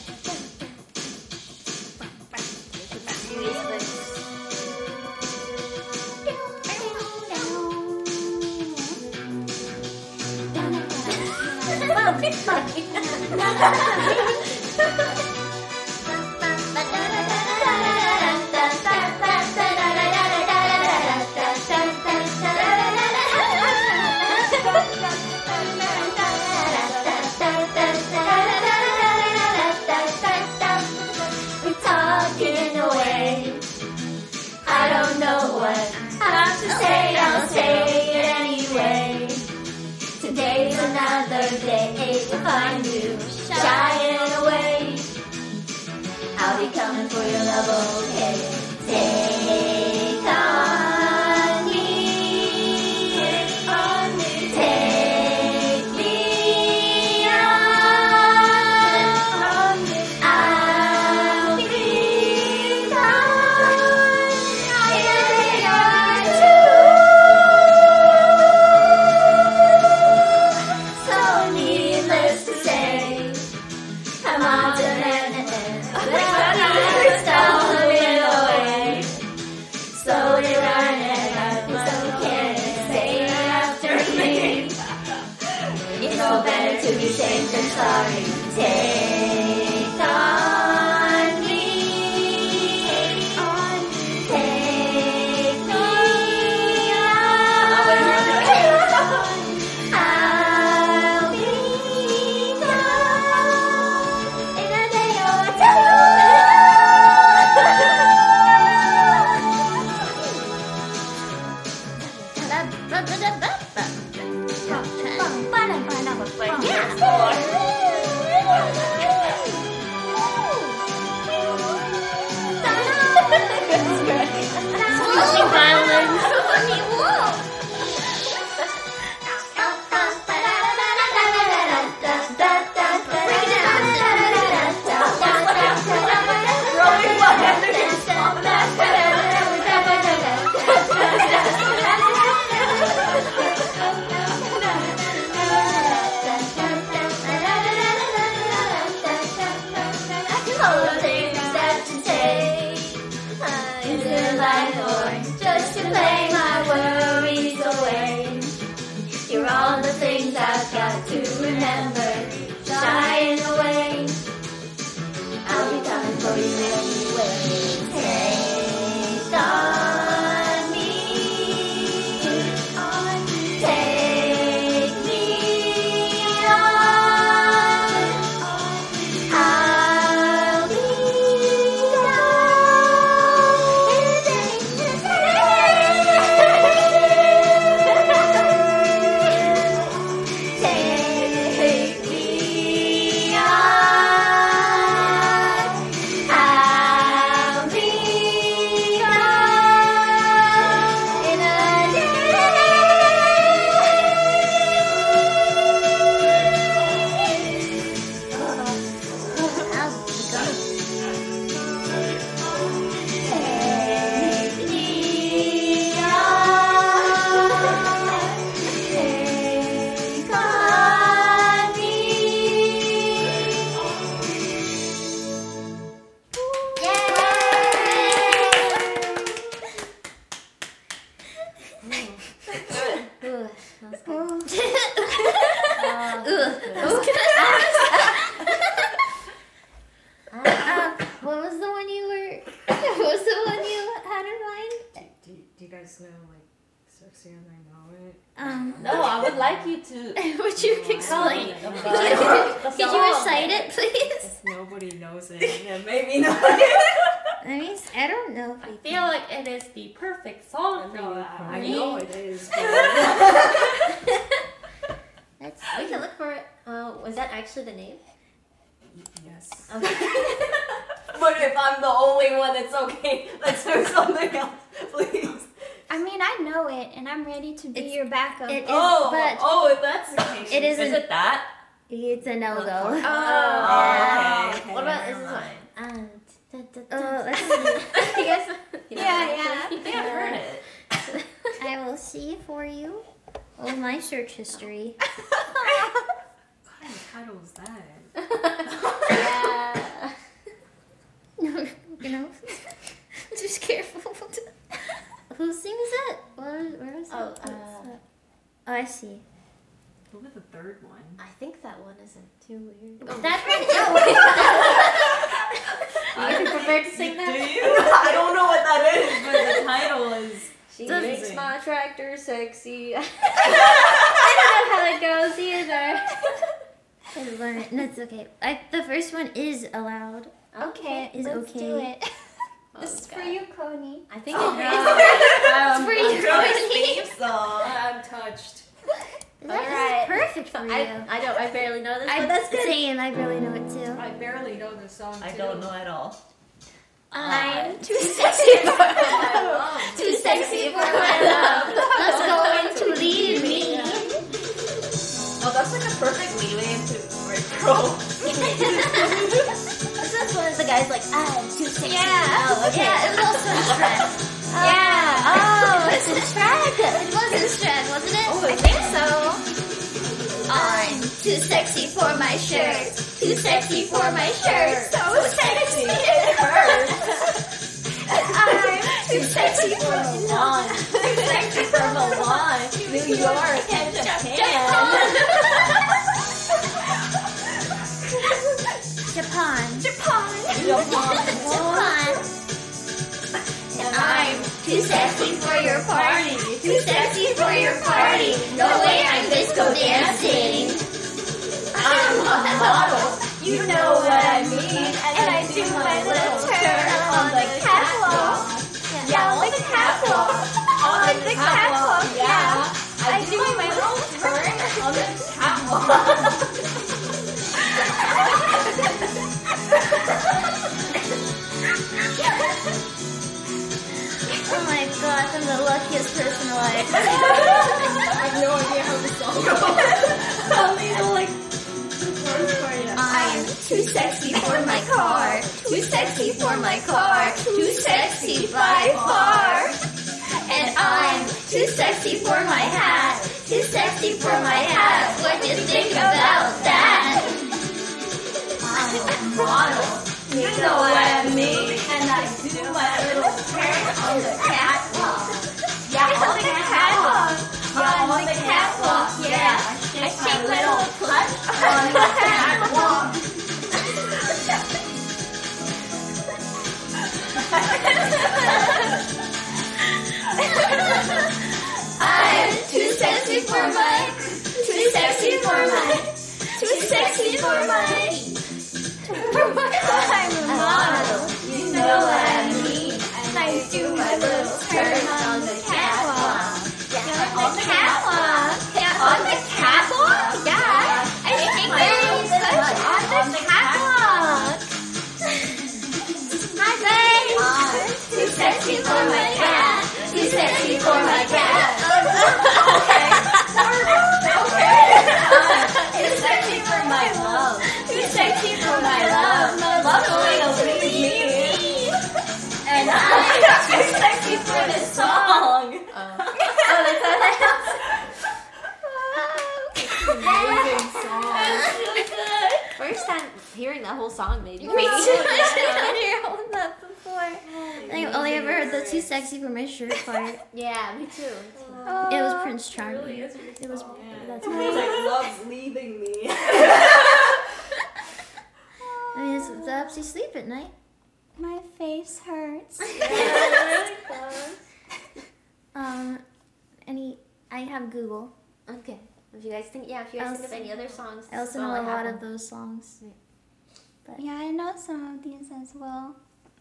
We're talking away. I don't know what I have to say, I'll say it anyway. Today's another day to find you shying away. I'll be coming for your love, okay? Take on me, on me, take me so better to be safe than sorry. Take on me. Take on me. Take me on. I'll be gone in a day or two. Switching violins. Just to play my worries away. You're all the things I've got to remember. Shying away. I'll be coming for you anyway. Take on me. Take me on. I'll be Take me on. I'll be gone in a Take me on. Take on me. Ooh, that's good. Um, what was the one you were? What was the one you had in mind? Do, you- do you guys know like Sexy and I Know It? Um, No, I would like you to would you explain? tell me Could about you, the could you song. recite it, please? If nobody knows it, then maybe not. I mean, I don't know. I feel like it is the perfect song for you. I know it is. But Let's We can look for it. Uh, was that actually the name? yes. Okay. But if I'm the only one, it's okay. Let's do something else, please. I mean, I know it, and I'm ready to be It's- your backup. it is- Oh, but- oh, if that's the case. It Is isn't. it that? It's a no go. Oh, okay, okay, What about never is this mind. one? And da, da, da, Oh, da. let's see. You guys, you know, Yeah, yeah. I think I've heard it. I will see for you. Oh, my search history. What kind of title is that? Yeah. No, you know. Just careful. Who sings it? Where, where is it? Oh, What's uh, that? Oh, I see. What was the third one? I think that one isn't too weird. That one. Are you prepared to sing Do that? you? I don't know what that is, but the title is. She The- makes my tractor sexy. I don't know how it goes either. I learned it. No, it's okay. I, the first one is allowed. Okay, Is let's okay. do it. This is Oh, for God. you, Coney. I think Oh, it no. is. It's for you, Coney. song. I'm touched. That is Alright. perfect for you. I, I don't. I barely know this, I, but that's good. Same. I really know it too. I barely know the song. I too. don't know at all. I'm too sexy for my love. Oh, Too sexy for my love. Let's go into leave me. Oh, that's like a perfect lead-in to Rick Roll. That's one of the guys like, I'm too sexy. Yeah. Oh, okay. Yeah, it was also in Shrek. Yeah. Oh, it's a track. It was in Shrek, wasn't it? I think so. I'm too sexy for my shirt. Too sexy for my shirt. So sexy it hurts. I'm too sexy for Milan. Too sexy for Milan. New York and Japan. Japan. And I'm too sexy for your party. Too sexy for your party. No way I'm disco dancing. I'm a model. You know what I mean. And I do my little turn on the catwalk. Yeah, on the catwalk. On the catwalk, yeah. I do my little turn on the catwalk. Oh my gosh, I'm the luckiest person alive. I have no idea how this song goes. Only the like the first part. Yeah. I'm too sexy for my car. Too sexy for my car. Too sexy by far. And I'm too sexy for my hat. Too sexy for my hat. What do you think about that? I'm a model. You know what I mean. And I do my little turn on the catwalk. Yeah, on the catwalk. Yeah, on the catwalk. Yeah, I shake my little butt on the catwalk. I'm too sexy for my, too sexy for my, too sexy for my, for my, I'm a model, you know what I mean, and I do my little turn on the catwalk, yeah, on the catwalk, yeah, on the catwalk, yeah, I shake my little butt on the catwalk, my face, too sexy for my cat, too sexy for my cat. Okay. Okay. Too sexy for my love. Too sexy for my love. Love will leave me. And I'm too sexy for this song. Oh. Oh, that's all I Amazing song. That's really good. First time hearing that whole song made me Me crazy. too. I didn't hear all that before. I think I've only ever heard the too sexy for my shirt part. Yeah, me too. It was Prince Charming. Really is your It was. song. That's It's like love's leaving me. I mean, it's, it helps you sleep at night. My face hurts. Really close. Um, any? I have Google. Okay. If you guys think, yeah, if you guys think of any other songs, I also well, know a have lot them. of those songs. Yeah, I know some of these as well.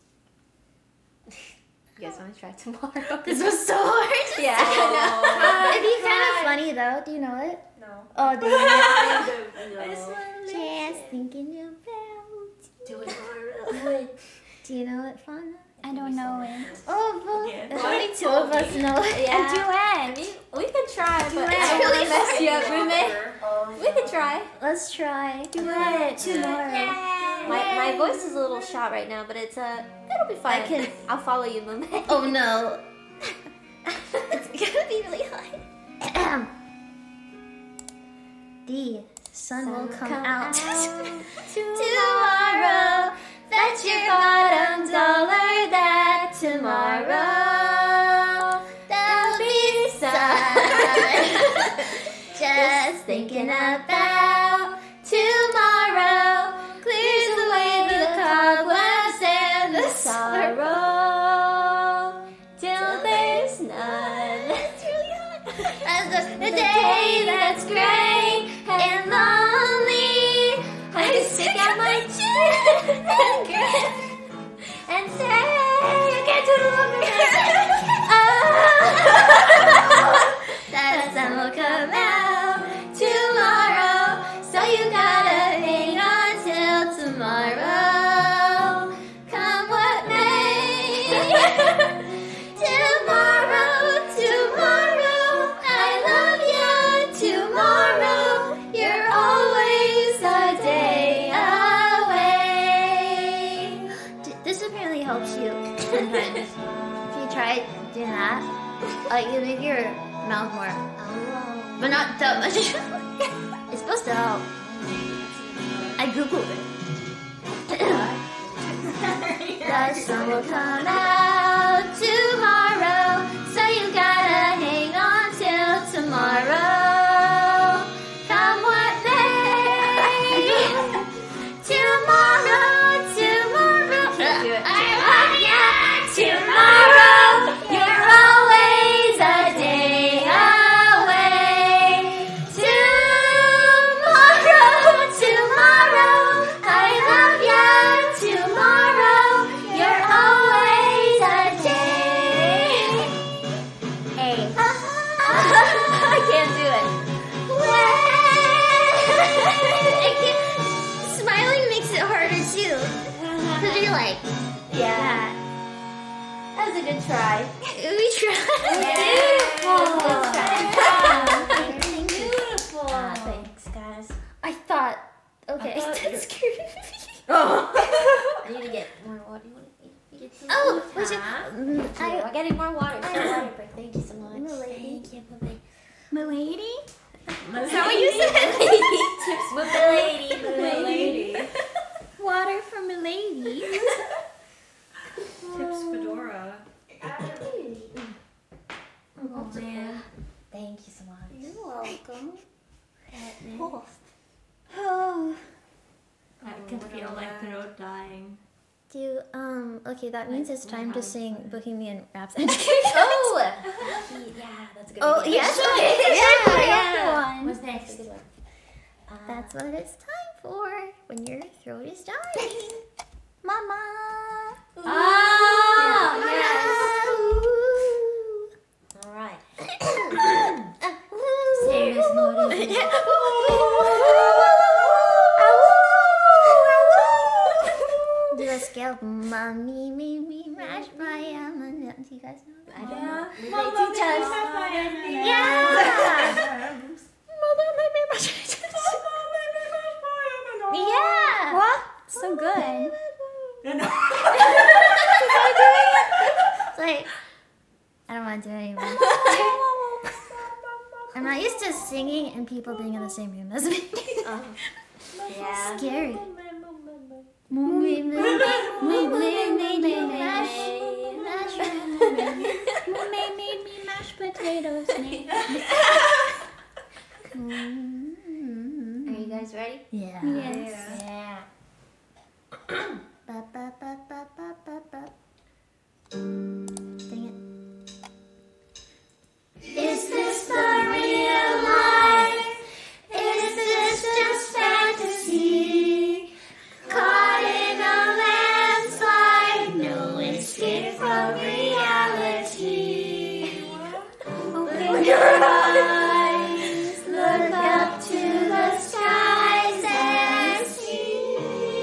You guys want to try tomorrow? This was so hard. Yeah, I It'd be kind of funny though. Do you know it? No. Oh, do you? I just want to Just thinking about. Do it. Do you know it, Fauna? I don't know it. Oh, well, Yeah. there's only two of us know it. Yeah. A duet. We, we could try, but Duet. I don't want Really to mess you up, roommate. We could try. Let's try. Do it tomorrow. My, my voice is a little shot right now, but it's uh, it'll be fine. I can- I'll follow you, roommate. Oh no. It's gonna be really high. The sun will come, out tomorrow. Bet your bottom dollar that tomorrow there'll be sun. Just thinking about tomorrow clears away the cobwebs and the sorrow till there's none. It's really hot. As the, the day that's gray and lonely, I stick out my chin and grin and say, you can't do the oh, that sun will come out tomorrow, so you gotta hang on till tomorrow. Come what may. Tomorrow, tomorrow, I love you. Tomorrow, you're always a day away. D- This apparently helps you sometimes. If you try doing that, like you make your mouth more, but not that much. It's supposed to help. I googled it. The sun will come out tomorrow, so you gotta hang on till tomorrow. Come what may. Tomorrow, tomorrow, like Yeah. that. That was a good try. We tried. Beautiful. Beautiful. Ah, thanks, guys. I thought, okay, I thought you- that's scary. Oh. I need to get more water. You want to get some? Oh, we should. Huh? Mm, I, I, I getting more water. More water break. Thank you so much. Milady. Thank you, Milady. Milady? Is that what you said? Milady. Milady. Water for Milady. Tips Fedora. Oh, man. Thank you so much. You're welcome. Oh. Oh. I can feel my throat dying. Do you, um, okay, that means it's time to sing Bohemian Rhapsody. Oh! Yeah, that's a good Oh, idea. yes, okay. Yeah, yeah. What's next? That's a good one. Uh, That's what it's time for when your throat is dying. Mama. Oh, yes. Ooh. All right. Serious notice. Do a scale. Mommy made me mash my almond. Do you guys know that? I don't know. They Mama, teach us. Yeah. Mother made me mash my Yeah. What? So good. It's like, I don't want to do it anymore. I'm not used to singing and people being in the same room as me. Uh, yeah. Scary. Made me mashed potatoes. Are you guys ready? Yeah. Yeah. Ba, ba, ba, ba, ba, ba, ba. Sing it. Is this the real life? Is this just fantasy? Caught in a landslide, no escape from reality. Open your eyes, look up to the skies and see.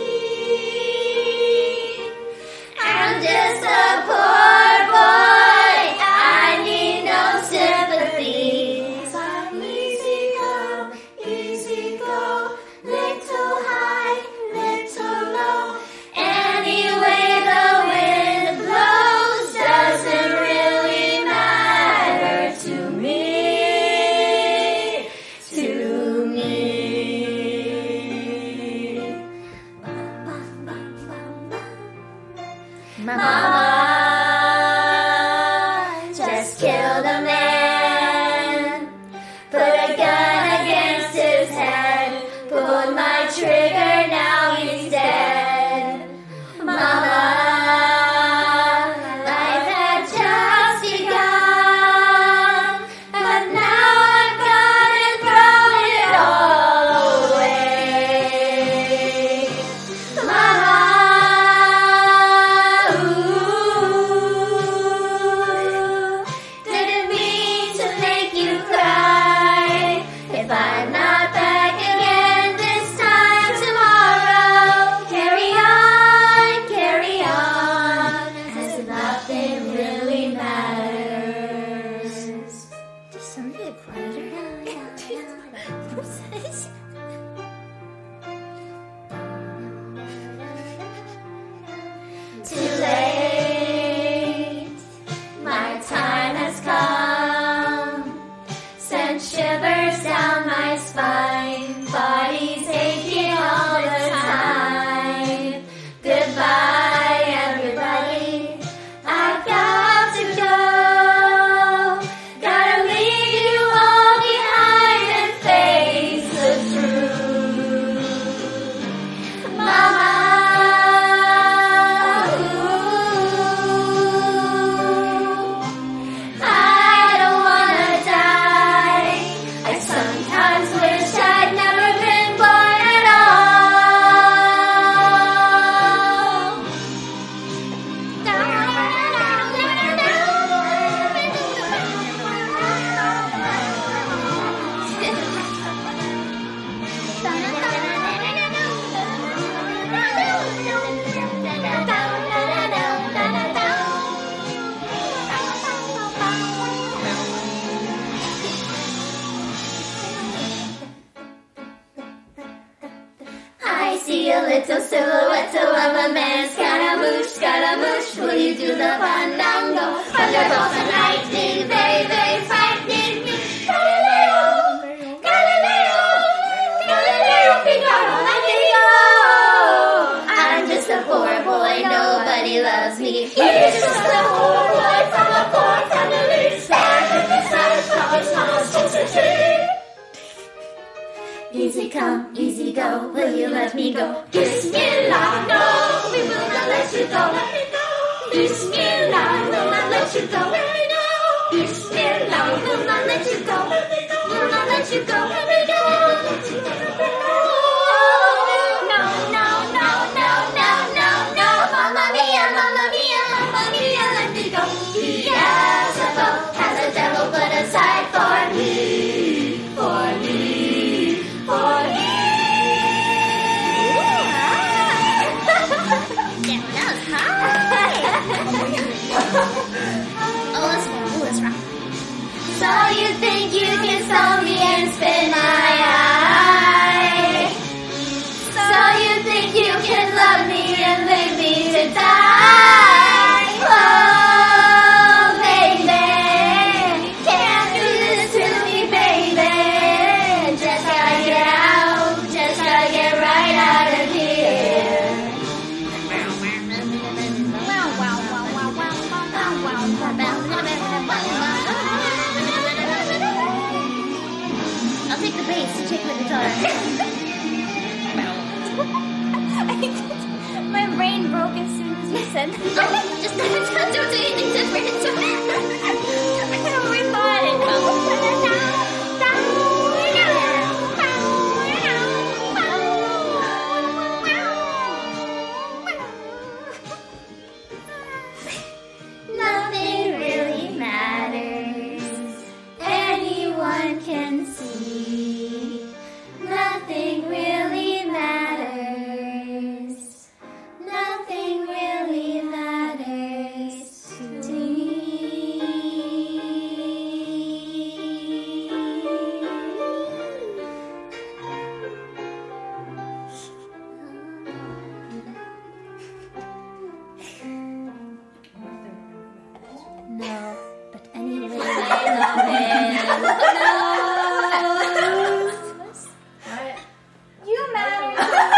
I'm just a poor boy, I need no sympathy. 'Cause I'm easy come, easy go, little high, little low. Anyway the wind blows doesn't really matter to me, to me. Mama just killed a man, put a gun against his head, pulled my trigger, now he's dead. Mama, life had just begun, but now I've gone and thrown it all away. Mama, ooh. see a little silhouette of a man. Scaramouche, Scaramouche, will you do the fandango? Thunderbolts and lightning, very, very frightening me. Galileo, Galileo, Galileo, Figaro, Figaro. I'm just a poor boy, nobody loves me. He's just a poor boy from a poor family. Standing beside Thomas Thomas Jefferson. Easy come, easy go, will you let me go? Bismillah, no, we will not let you go. Let me go. Bismillah, will not let you go. Let me go. Bismillah, will not let you go. Let me go. Will not let you go. Let me go. No, no, no, no, no, no, no. Mamma mia, mamma mia, mamma mia, let me go. Beelzebub has a devil put aside for me, for me, for me. Yeah, that was high. Oh, let's rock. Let's rock. So you think you can stone me and spin my eye? So you think you can love me and leave me to die? Oh, baby, can't do this to me, baby. Just gotta get out, just gotta get right out of here. I'll take the bass and take the guitar. My brain broke as soon as you said that. Oh, just don't, don't do anything different. I don't rethought it. Nothing really matters. Anyone can see. Nothing really matters. Nothing really matters to me. No, but anyway. You matter.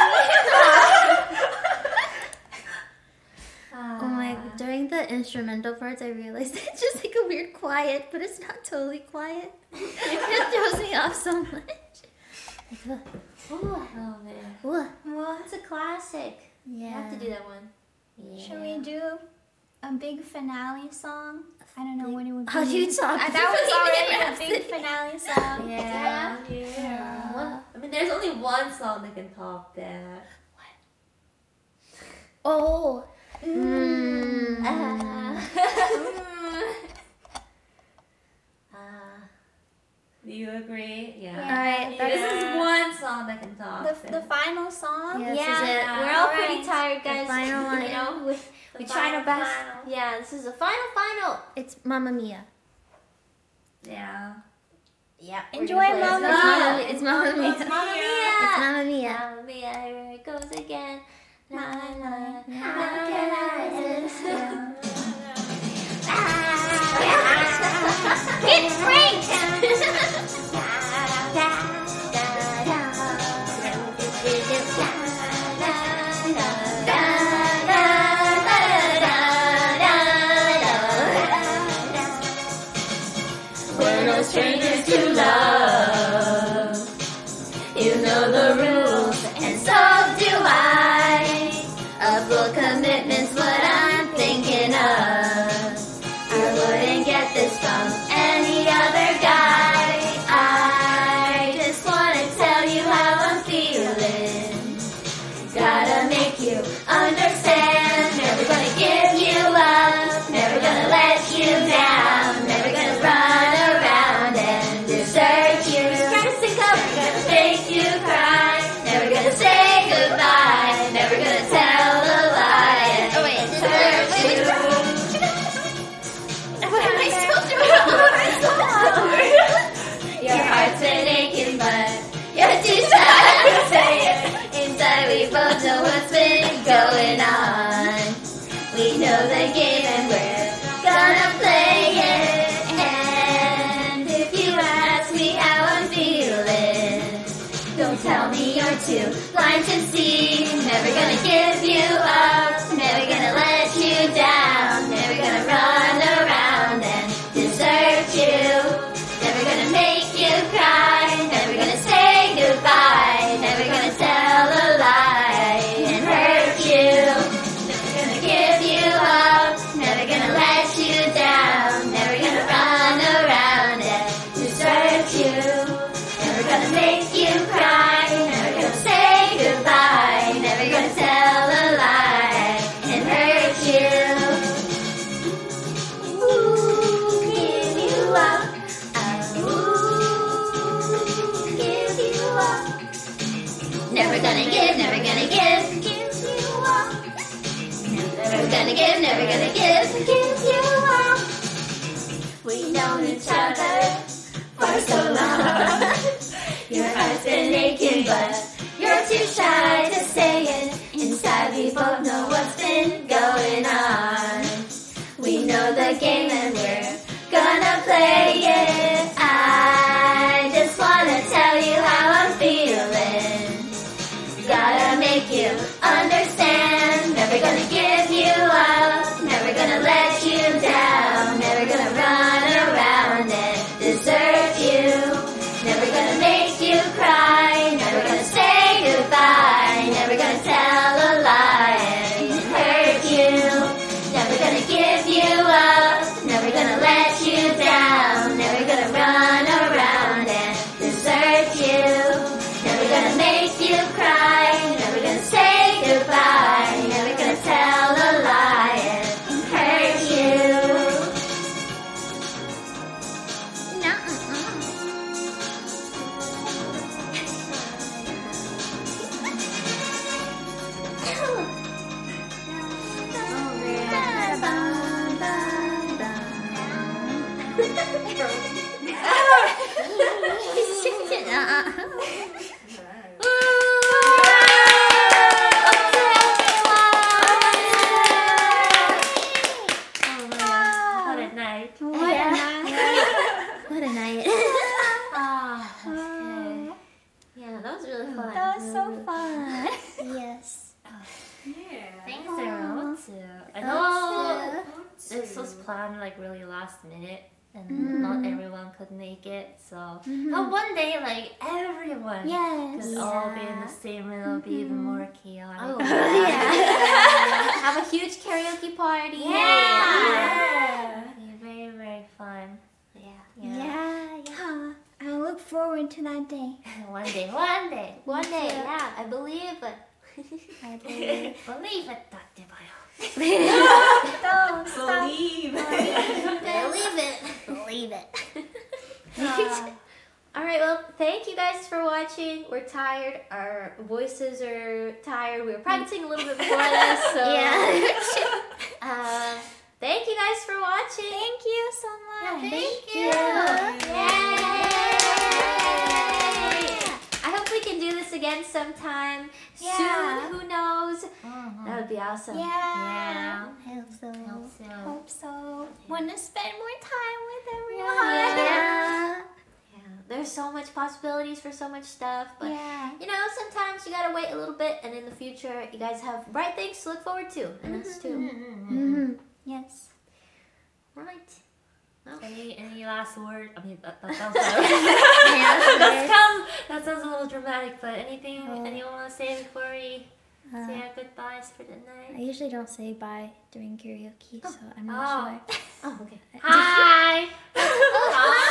Oh my, during the instrumental parts I realized it's just like a weird quiet, but it's not totally quiet. It throws me off so much. Like, uh, Oh man. uh, Well, it's a classic. yeah. I have to do that one. Should we do a big finale song? I don't know what it would be. How do you talk? Uh, that was already a big finale song. Yeah. Yeah. One, I mean, there's only one song that can top that. Oh. Mm. Ah. Uh, do you agree? Yeah. Yeah. Alright, This that's is one song that can top The, the that. final song? Yeah, this Yeah, is it. we're all Alright. pretty tired, guys. final one. You know, we, we trying our final, best. final. Yeah, this is the final, final. It's Mamma Mia. Yeah. Yeah. Enjoy we're gonna Mamma play Mia. this. It's Mamma Mia. It's Mamma Mia. It's Mamma Mia. Mamma Mia, here it goes again. La la la. How can I resist? It's great! We're no strangers to love. You know the rules, and so do I. A full commitment's what I'm thinking of. I wouldn't get this from any other guy. I just wanna tell you how I'm feeling. Gotta make you understand. Never gonna give you up. Never gonna let you down. Never gonna run around and desert you going on. We know the game and we're gonna play it. And if you ask me how I'm feeling, don't tell me you're too blind to see. Never gonna give you up, never gonna let you down, never gonna run around and desert you, never gonna make you cry, never gonna say goodbye, never gonna tell a lie and hurt you, never gonna give you up, never gonna let you down, never gonna run around and desert you, never gonna make you cry, never gonna say goodbye, never gonna tell a lie and hurt you. Ooh, give you up. Ooh, give you up. Never gonna give, never gonna give, give you up. Never gonna give, never gonna give, give you up. We've known each other for so long. Your heart's been aching, but you're too shy to say it. Inside we both know what's been going on. We know the game and we're gonna play it. I just wanna tell you how I'm feeling. Gotta make you understand. Never gonna give you up, never gonna let you down, never gonna run around and desert you, never gonna make you cry, never gonna say goodbye, never gonna tell a lie and hurt you, never gonna give you up, never gonna let you down, never gonna run around and desert you, never gonna make you cry, never gonna say goodbye, never gonna tell a lie and hurt you. What a night. What a night. What a night. Ah, okay. Yeah, that was really fun. That was so fun. Yes. Yeah. Thanks, Zero, too. I know this was planned like really last minute, and not everyone could make it. So, but one day, like everyone Yes. could all be in the same room. It'll be even more chaotic. Oh, yeah. Have a huge karaoke party. Yeah. Be very, very fun. Yeah. Yeah, yeah. I look forward to that day. One day, one day. One day, yeah, I believe it. I believe. Believe it, Doctor Bio. Don't stop. Believe. Believe it. Believe it. All right, well, thank you guys for watching. We're tired. Our voices are tired. We were practicing a little bit before this, so Yeah. uh, thank you guys for watching. Thank you so much. Thank you. Yay. I hope we can do this again sometime Yeah. soon. Who knows? That would be awesome. Yeah. Yeah. I hope so. Hope so. Hope so. Want to spend more time with everyone. Yeah. Yeah. There's so much possibilities for so much stuff, but Yeah. you know, sometimes you gotta wait a little bit, and in the future, you guys have bright things to look forward to, and us too. Mm-hmm. Yes. Right. Any any last word? I mean, that, that sounds that sounds that sounds a little dramatic, but anything Oh. anyone want to say before we Uh, say our goodbyes for the night? I usually don't say bye during karaoke, so I'm Oh. not sure. Oh, okay. Hi. Hi.